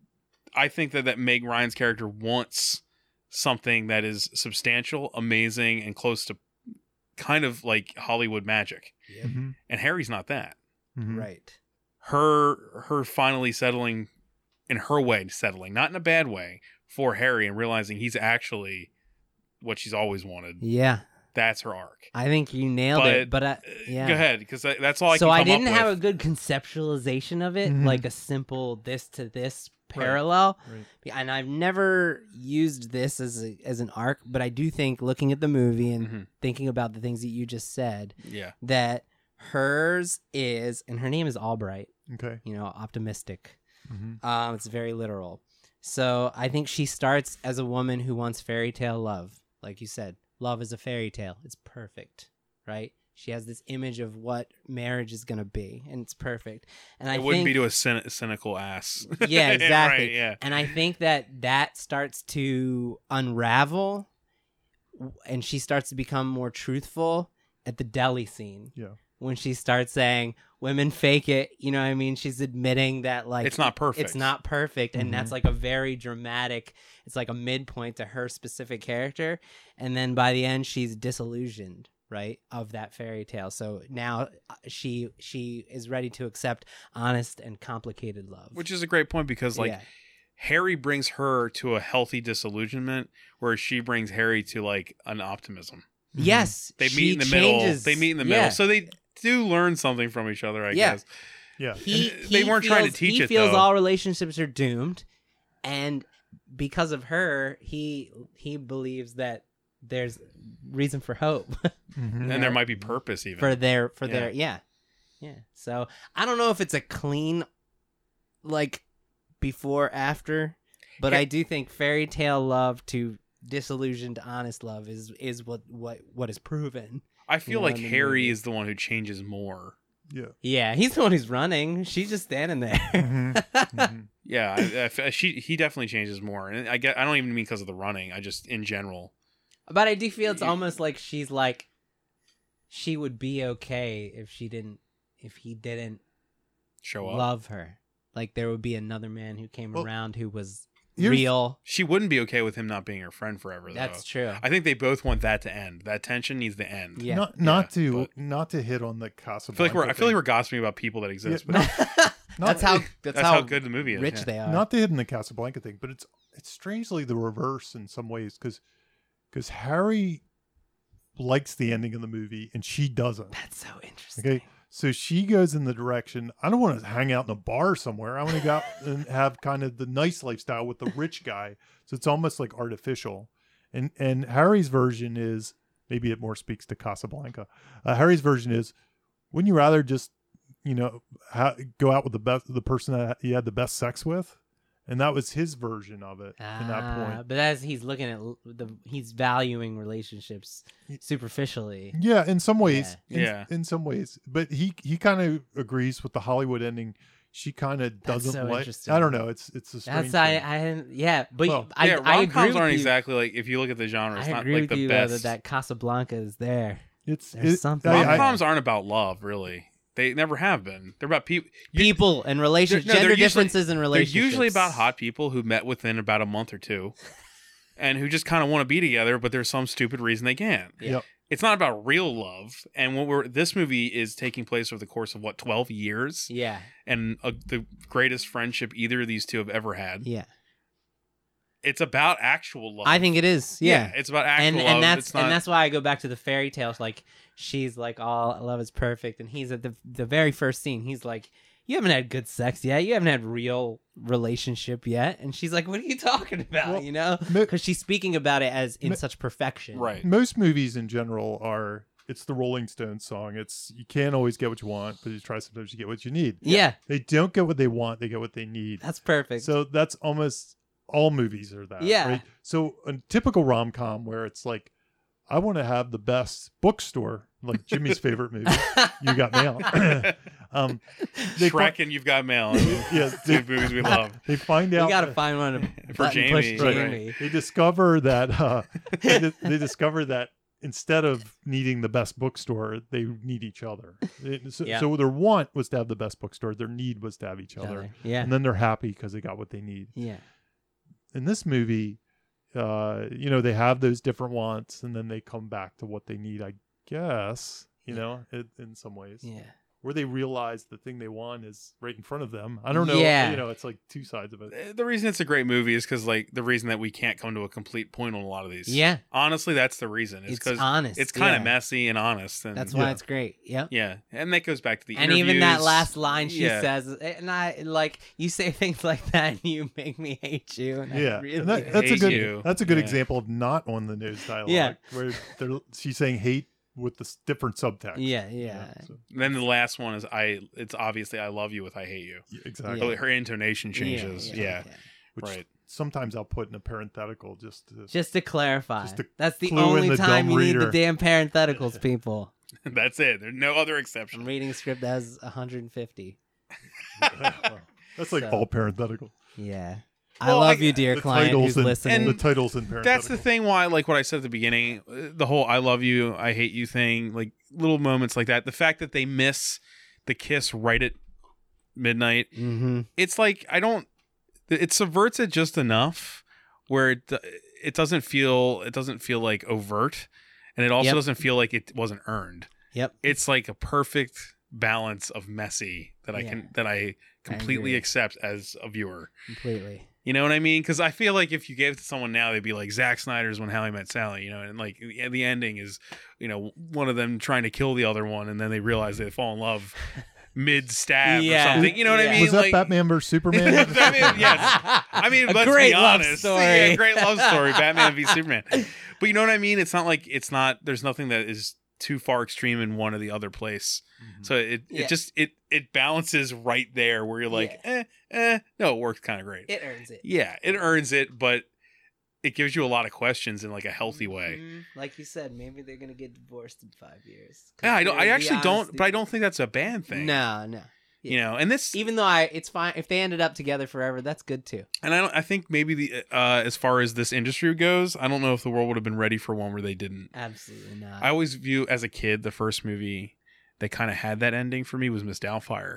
I think that, that Meg Ryan's character wants something that is substantial, amazing, and close to kind of like Hollywood magic. Yep. Mhm, And Harry's not that. mhm. Right. Her her finally settling in her way, settling, not in a bad way, for Harry and realizing he's actually what she's always wanted. Yeah, That's her arc. I think you nailed it. But I, Uh, yeah. Go ahead, because that's all I so can I come didn't up have with. a good conceptualization of it, Mhm. like a simple this to this parallel. Right. And I've never used this as a, as an arc, but I do think looking at the movie and Mhm. thinking about the things that you just said, Yeah. that hers is, and her name is Albright, Okay. you know, optimistic. Mhm. Um, it's very literal. So I think she starts as a woman who wants fairy tale love. Like you said, love is a fairy tale. It's perfect, right? She has this image of what marriage is going to be, and it's perfect. And I It wouldn't think, be to a cyn- cynical ass. Yeah, exactly. Right, yeah. and I think that that starts to unravel, and she starts to become more truthful at the deli scene. Yeah. When she starts saying women fake it, you know what I mean? She's admitting that like It's not perfect. It's not perfect. And Mhm. that's like a very dramatic, it's like a midpoint to her specific character. And then by the end she's disillusioned, right, of that fairy tale. So now uh, she she is ready to accept honest and complicated love. Which is a great point because, like, Yeah. Harry brings her to a healthy disillusionment, whereas she brings Harry to like an optimism. Yes. They she meet in the middle. changes- They meet in the yeah. middle, so they do learn something from each other. I Yeah. guess. Yeah. he, And he they weren't trying to feels- teach he it, feels though. all relationships are doomed, and because of her, he he believes that there's reason for hope Mhm. And there might be purpose even. for their for Yeah. their yeah yeah. So I don't know if it's a clean like before after, but Yeah. I do think fairy tale love to disillusioned honest love is is what what what is proven. I feel know, like in the Harry movie. is the one who changes more. Yeah. Yeah, he's the one who's running. She's just standing there. Mhm. Mhm. Yeah, I, I f- she he definitely changes more, and I get I don't even mean because of the running. I just in general. But I do feel it's You- almost like she's like she would be okay if she didn't if he didn't Show up. love her. Like there would be another man who came Well, around who was here's- real. She wouldn't be okay with him not being her friend forever. Though. That's true. I think they both want that to end. That tension needs to end. Yeah. Not not Yeah, to but- not to hit on the I Casablanca. feel like we're I feel like thing. we're gossiping about people that exist, Yeah, but not- that's how not- that's, that's how, how good the movie is. rich yeah. they are. not to hit on the Casablanca thing, but it's it's strangely the reverse in some ways because because Harry likes the ending of the movie and she doesn't. That's so interesting. Okay, so she goes in the direction. I don't want to hang out in a bar somewhere. I want to go out and have kind of the nice lifestyle with the rich guy. So it's almost like artificial. And and Harry's version is maybe it more speaks to Casablanca. Uh, Harry's version is, wouldn't you rather just you know ha- go out with the best the person that you had the best sex with? And that was his version of it in that Ah, point. but as he's looking at l- the, he's valuing relationships superficially. Yeah, in some ways. Yeah. In, Yeah. in some ways. But he he kind of agrees with the Hollywood ending. She kind of That's doesn't so like. interesting. I don't know. It's it's a strange. That's I thing. I didn't- yeah, but Well, I yeah, I rom agree coms with aren't you. exactly like if you look at the genre, it's I not agree like with the you though, best. that that Casablanca is there. It's There's it- something I- there. Rom I- coms aren't about love, really. They never have been. They're about people. People and relationships, They're- no, they're gender usually- differences in They're relationships. usually about hot people who met within about a month or two, and who just kind of want to be together, but there's some stupid reason they can't. Yeah. Yep. It's not about real love. And what we're this movie is taking place over the course of what twelve years, Yeah, and uh, the greatest friendship either of these two have ever had. yeah. It's about actual love. I think it is. Yeah, it's about actual and love. and that's it's not, and that's why I go back to the fairy tales. Like she's like, all love is perfect, and he's at the the very first scene. He's like, you haven't had good sex yet. You haven't had real relationship yet. And she's like, what are you talking about? Well, you know, mo- because she's speaking about it as in mo- such perfection. right. Most movies in general are. It's the Rolling Stones song. It's you can't always get what you want, but you try sometimes you get what you need. Yeah, They don't get what they want. They get what they need. that's perfect. So that's almost all movies are that. Yeah. Right? So a typical rom com where it's like, I want to have the best bookstore, like Jimmy's favorite movie. You Got Mail. um, they Shrek fi- and You've Got Mail. yeah, Two they, movies we love. they find we out gotta that- find one to For button push Jamie, right. Jamie. they discover that uh, they, di- they discover that instead of needing the best bookstore, they need each other. It- so, Yeah. so their want was to have the best bookstore. Their need was to have each other, Other. Yeah, and then they're happy because they got what they need. yeah. In this movie, uh, you know, they have those different wants, and then they come back to what they need. I guess, you Yeah. know, it, in some ways, Yeah. where they realize the thing they want is right in front of them. I don't know. Yeah. You know, it's like two sides of it. Uh, The reason it's a great movie is because, like, the reason that we can't come to a complete point on a lot of these. Yeah. Honestly, that's the reason. It's It's because honest. it's kind of yeah. messy and honest. And, That's why Yeah. it's great. Yep. yeah, and that goes back to the And even that interviews. last line she Yeah. says, and I like you say things like that, and you make me hate you. And I Yeah, really and that, that's a hate good. you. That's a good Yeah. example of not on the nose dialogue. Yeah. where they're, she's saying hate with the s- different subtext. yeah, you yeah, know, so- Then the last one is I. It's obviously I love you with I hate you. yeah, exactly. So her intonation changes. Yeah, Which right. sometimes I'll put in a parenthetical just to. Just to clarify, Just to that's the clue in only the time dumb you need reader. the damn parentheticals, people. That's it. There's no other I'm exception. reading a script that has one hundred fifty. Well, that's like So- all parenthetical. Yeah, I Well, love I- you, dear the client titles who's and, listening. the titles in parenthetical. That's the thing. Why, like what I said at the beginning, uh, the whole "I love you, I hate you" thing, like little moments like that. The fact that they miss the kiss right at midnight, mm-hmm. it's like I don't. It subverts it just enough where it it doesn't feel it doesn't feel like overt, and it also Yep. doesn't feel like it wasn't earned. Yep. It's like a perfect balance of messy that I Yeah. can that I completely agree. accept as a viewer. Completely. You know what I mean? Because I feel like if you gave it to someone now, they'd be like Zack Snyder's When Harry Met Sally, you know, and like the the ending is, you know, one of them trying to kill the other one, and then they realize they fall in love. mid stab Yeah. or something. You know what I Yeah. mean? Was that Like, Batman versus Superman? Batman, yes. I mean, A let's great be love honest. story. Yeah, a great love story. Batman v Superman. But you know what I mean? It's not like it's not. There's nothing that is too far extreme in one or the other place. Mhm. So it Yeah. it just it it balances right there where you're like, eh, eh. No, it works kind of great. It earns it. Yeah, it earns it, but it gives you a lot of questions in like a healthy way. Mhm. Like you said, maybe they're gonna get divorced in five years. 'Cause Yeah, I don't. I they're actually the don't. honesty- But I don't think that's a bad thing. No, no. You know, and this, Even though I, it's fine if they ended up together forever. That's good too. and I don't. I think maybe the uh, as far as this industry goes, I don't know if the world would have been ready for one where they didn't. Absolutely not. I always view as a kid the first movie that kind of had that ending for me was Miss Doubtfire.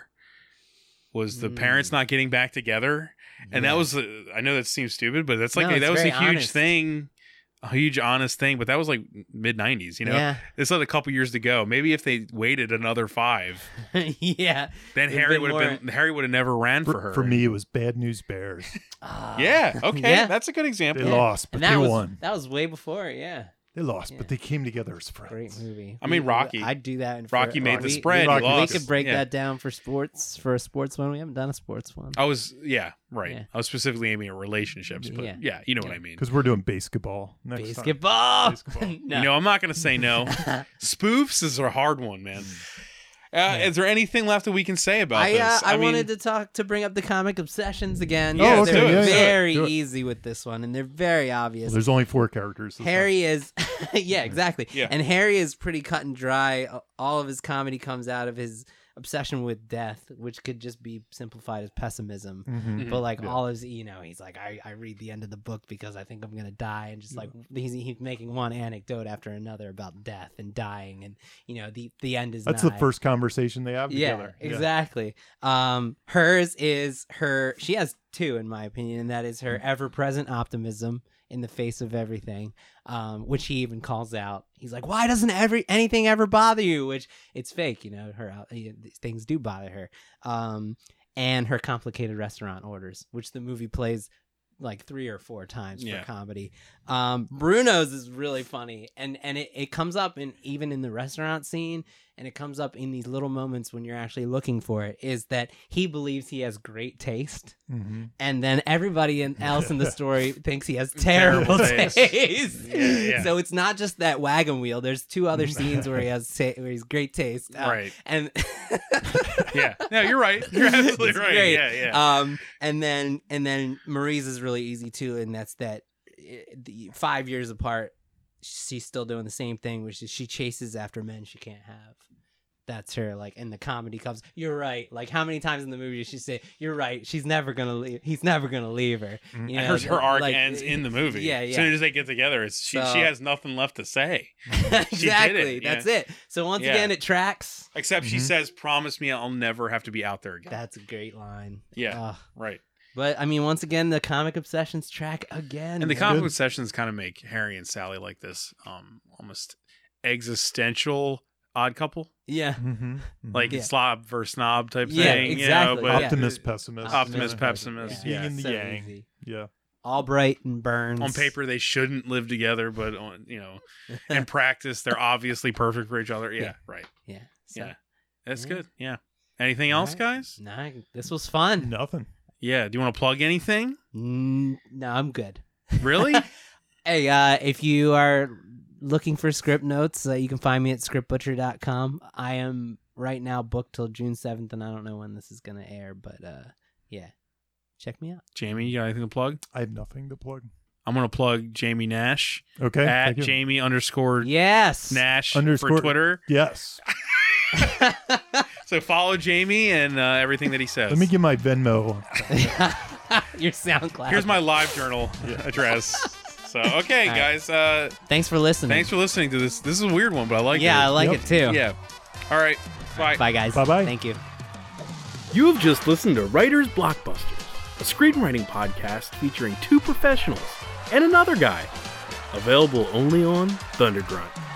Was the Mm. parents not getting back together, and Yeah. that was. Uh, I know that seems stupid, but that's like No, it's that was a very huge honest. thing, a huge honest thing. But that was like mid nineties. You know, Yeah, it's like a couple years to go. Maybe if they waited another five, yeah. then Would've Harry been would have more- been Harry would have never ran for, For, her. for me, it was Bad News Bears. Ah. Yeah. Okay. Yeah. That's a good They example. Yeah. lost, but And that they was won. that was way before. Yeah, They lost, Yeah. but they came together as friends. great movie. I mean, We- Rocky. I'd do that. In Rocky for, made the we- spread. Rocky he We lost. could break Yeah. that down for sports for a sports one. We haven't done a sports one. I was, yeah, right. Yeah. I was specifically aiming at relationships, but Yeah. yeah, you know what Yeah. I mean. Because we're doing basketball next time. Basketball. Basketball. No. You know, I'm not going to say no. Spoofs is a hard one, man. Uh, Yeah. Is there anything left that we can say about I this? uh, I, mean, wanted to talk to bring up the comic obsessions again. Yeah, Yeah, let's they're do it, let's do it, very do it. easy with this one, and they're very obvious. Well, there's only four characters. this Harry is, yeah, exactly. Yeah. And Harry is pretty cut and dry. All of his comedy comes out of his obsession with death, which could just be simplified as pessimism. time. Mhm. Mhm. But like Yeah. all his, you know, he's like, I, I read the end of the book because I think I'm gonna die, and just like he's he's making one anecdote after another about death and dying, and you know the the end is. That's nigh. the first conversation they have Yeah, together. exactly. Um, hers is her. She has two, in my opinion, and that is her ever-present optimism in the face of everything, um, which he even calls out. He's like, "Why doesn't every anything ever bother you?" Which it's fake, you know. Her uh, these things do bother her. Um, and her complicated restaurant orders, which the movie plays like three or four times Yeah. for comedy. Um, Bruno's is really funny, and and it, it comes up in even in the restaurant scene, and it comes up in these little moments when you're actually looking for it. Is that he believes he has great taste, Mhm. and then everybody in, else in the story thinks he has terrible, Terrible taste. taste. Yeah, yeah. So it's not just that wagon wheel. There's two other scenes where he has ta- where he's great taste, uh, Right. And Yeah. No, you're right. You're absolutely It's right. great. Yeah, yeah. Um, and then and then Marie's is really easy too, and that's that eh, the five years apart, she's still doing the same thing, which is she chases after men she can't have. That's her, like, and the comedy comes. You're right. Like, how many times in the movie does she say, "You're right. She's never gonna leave. He's never gonna leave her." Mhm. You And know, her, her arc like, ends in the movie. Yeah, As yeah. soon as they get together, it's she, So- she has nothing left to say. exactly. it, yeah. That's it. So once Yeah. again, it tracks. Except she Mhm. says, "Promise me I'll never have to be out there again." That's a great line. Yeah. Ugh. Right. But I mean, once again, the comic obsessions track again. And the man. comic Good. book sessions kind of make Harry and Sally like this um almost existential odd couple, Yeah. Mhm. Mhm. like Yeah. slob versus snob type Yeah, thing. exactly, You know, but yeah. Optimist, pessimist. Optimist, Yeah. pessimist, Yin yeah. and the So yang. easy. Yeah. Albright and Burns. on paper they shouldn't live together, but on you know, in practice they're obviously perfect for each other. Yeah, Yeah. right. Yeah. So, Yeah. That's Yeah. good. Yeah. Anything else, Alright. guys? Nah, this was fun. Nothing. Yeah. Do you want to plug anything? Mm, no, I'm good. Really? Hey, uh, if you are looking for script notes, uh, you can find me at script butcher dot com. I am right now booked till June seventh, and I don't know when this is going to air, but uh, yeah, check me out. Jamie, you got anything to plug? I have nothing to plug. I'm gonna plug Jamie Nash Okay. at thank you. Jamie underscore Yes. Nash Underscore- for Twitter. Yes. So follow Jamie and uh, everything that he says. Let me give my Venmo. Your SoundCloud. Here's my live journal address. So okay, All right. guys. Uh, Thanks for listening. thanks for listening to this. This is a weird one, but I like yeah, I it. like Yep. it too. Yeah. All right. Bye. Bye, guys. Bye-bye. Thank you. You have just listened to Writers Blockbusters, a screenwriting podcast featuring two professionals and another guy. Available only on Thundergrunt.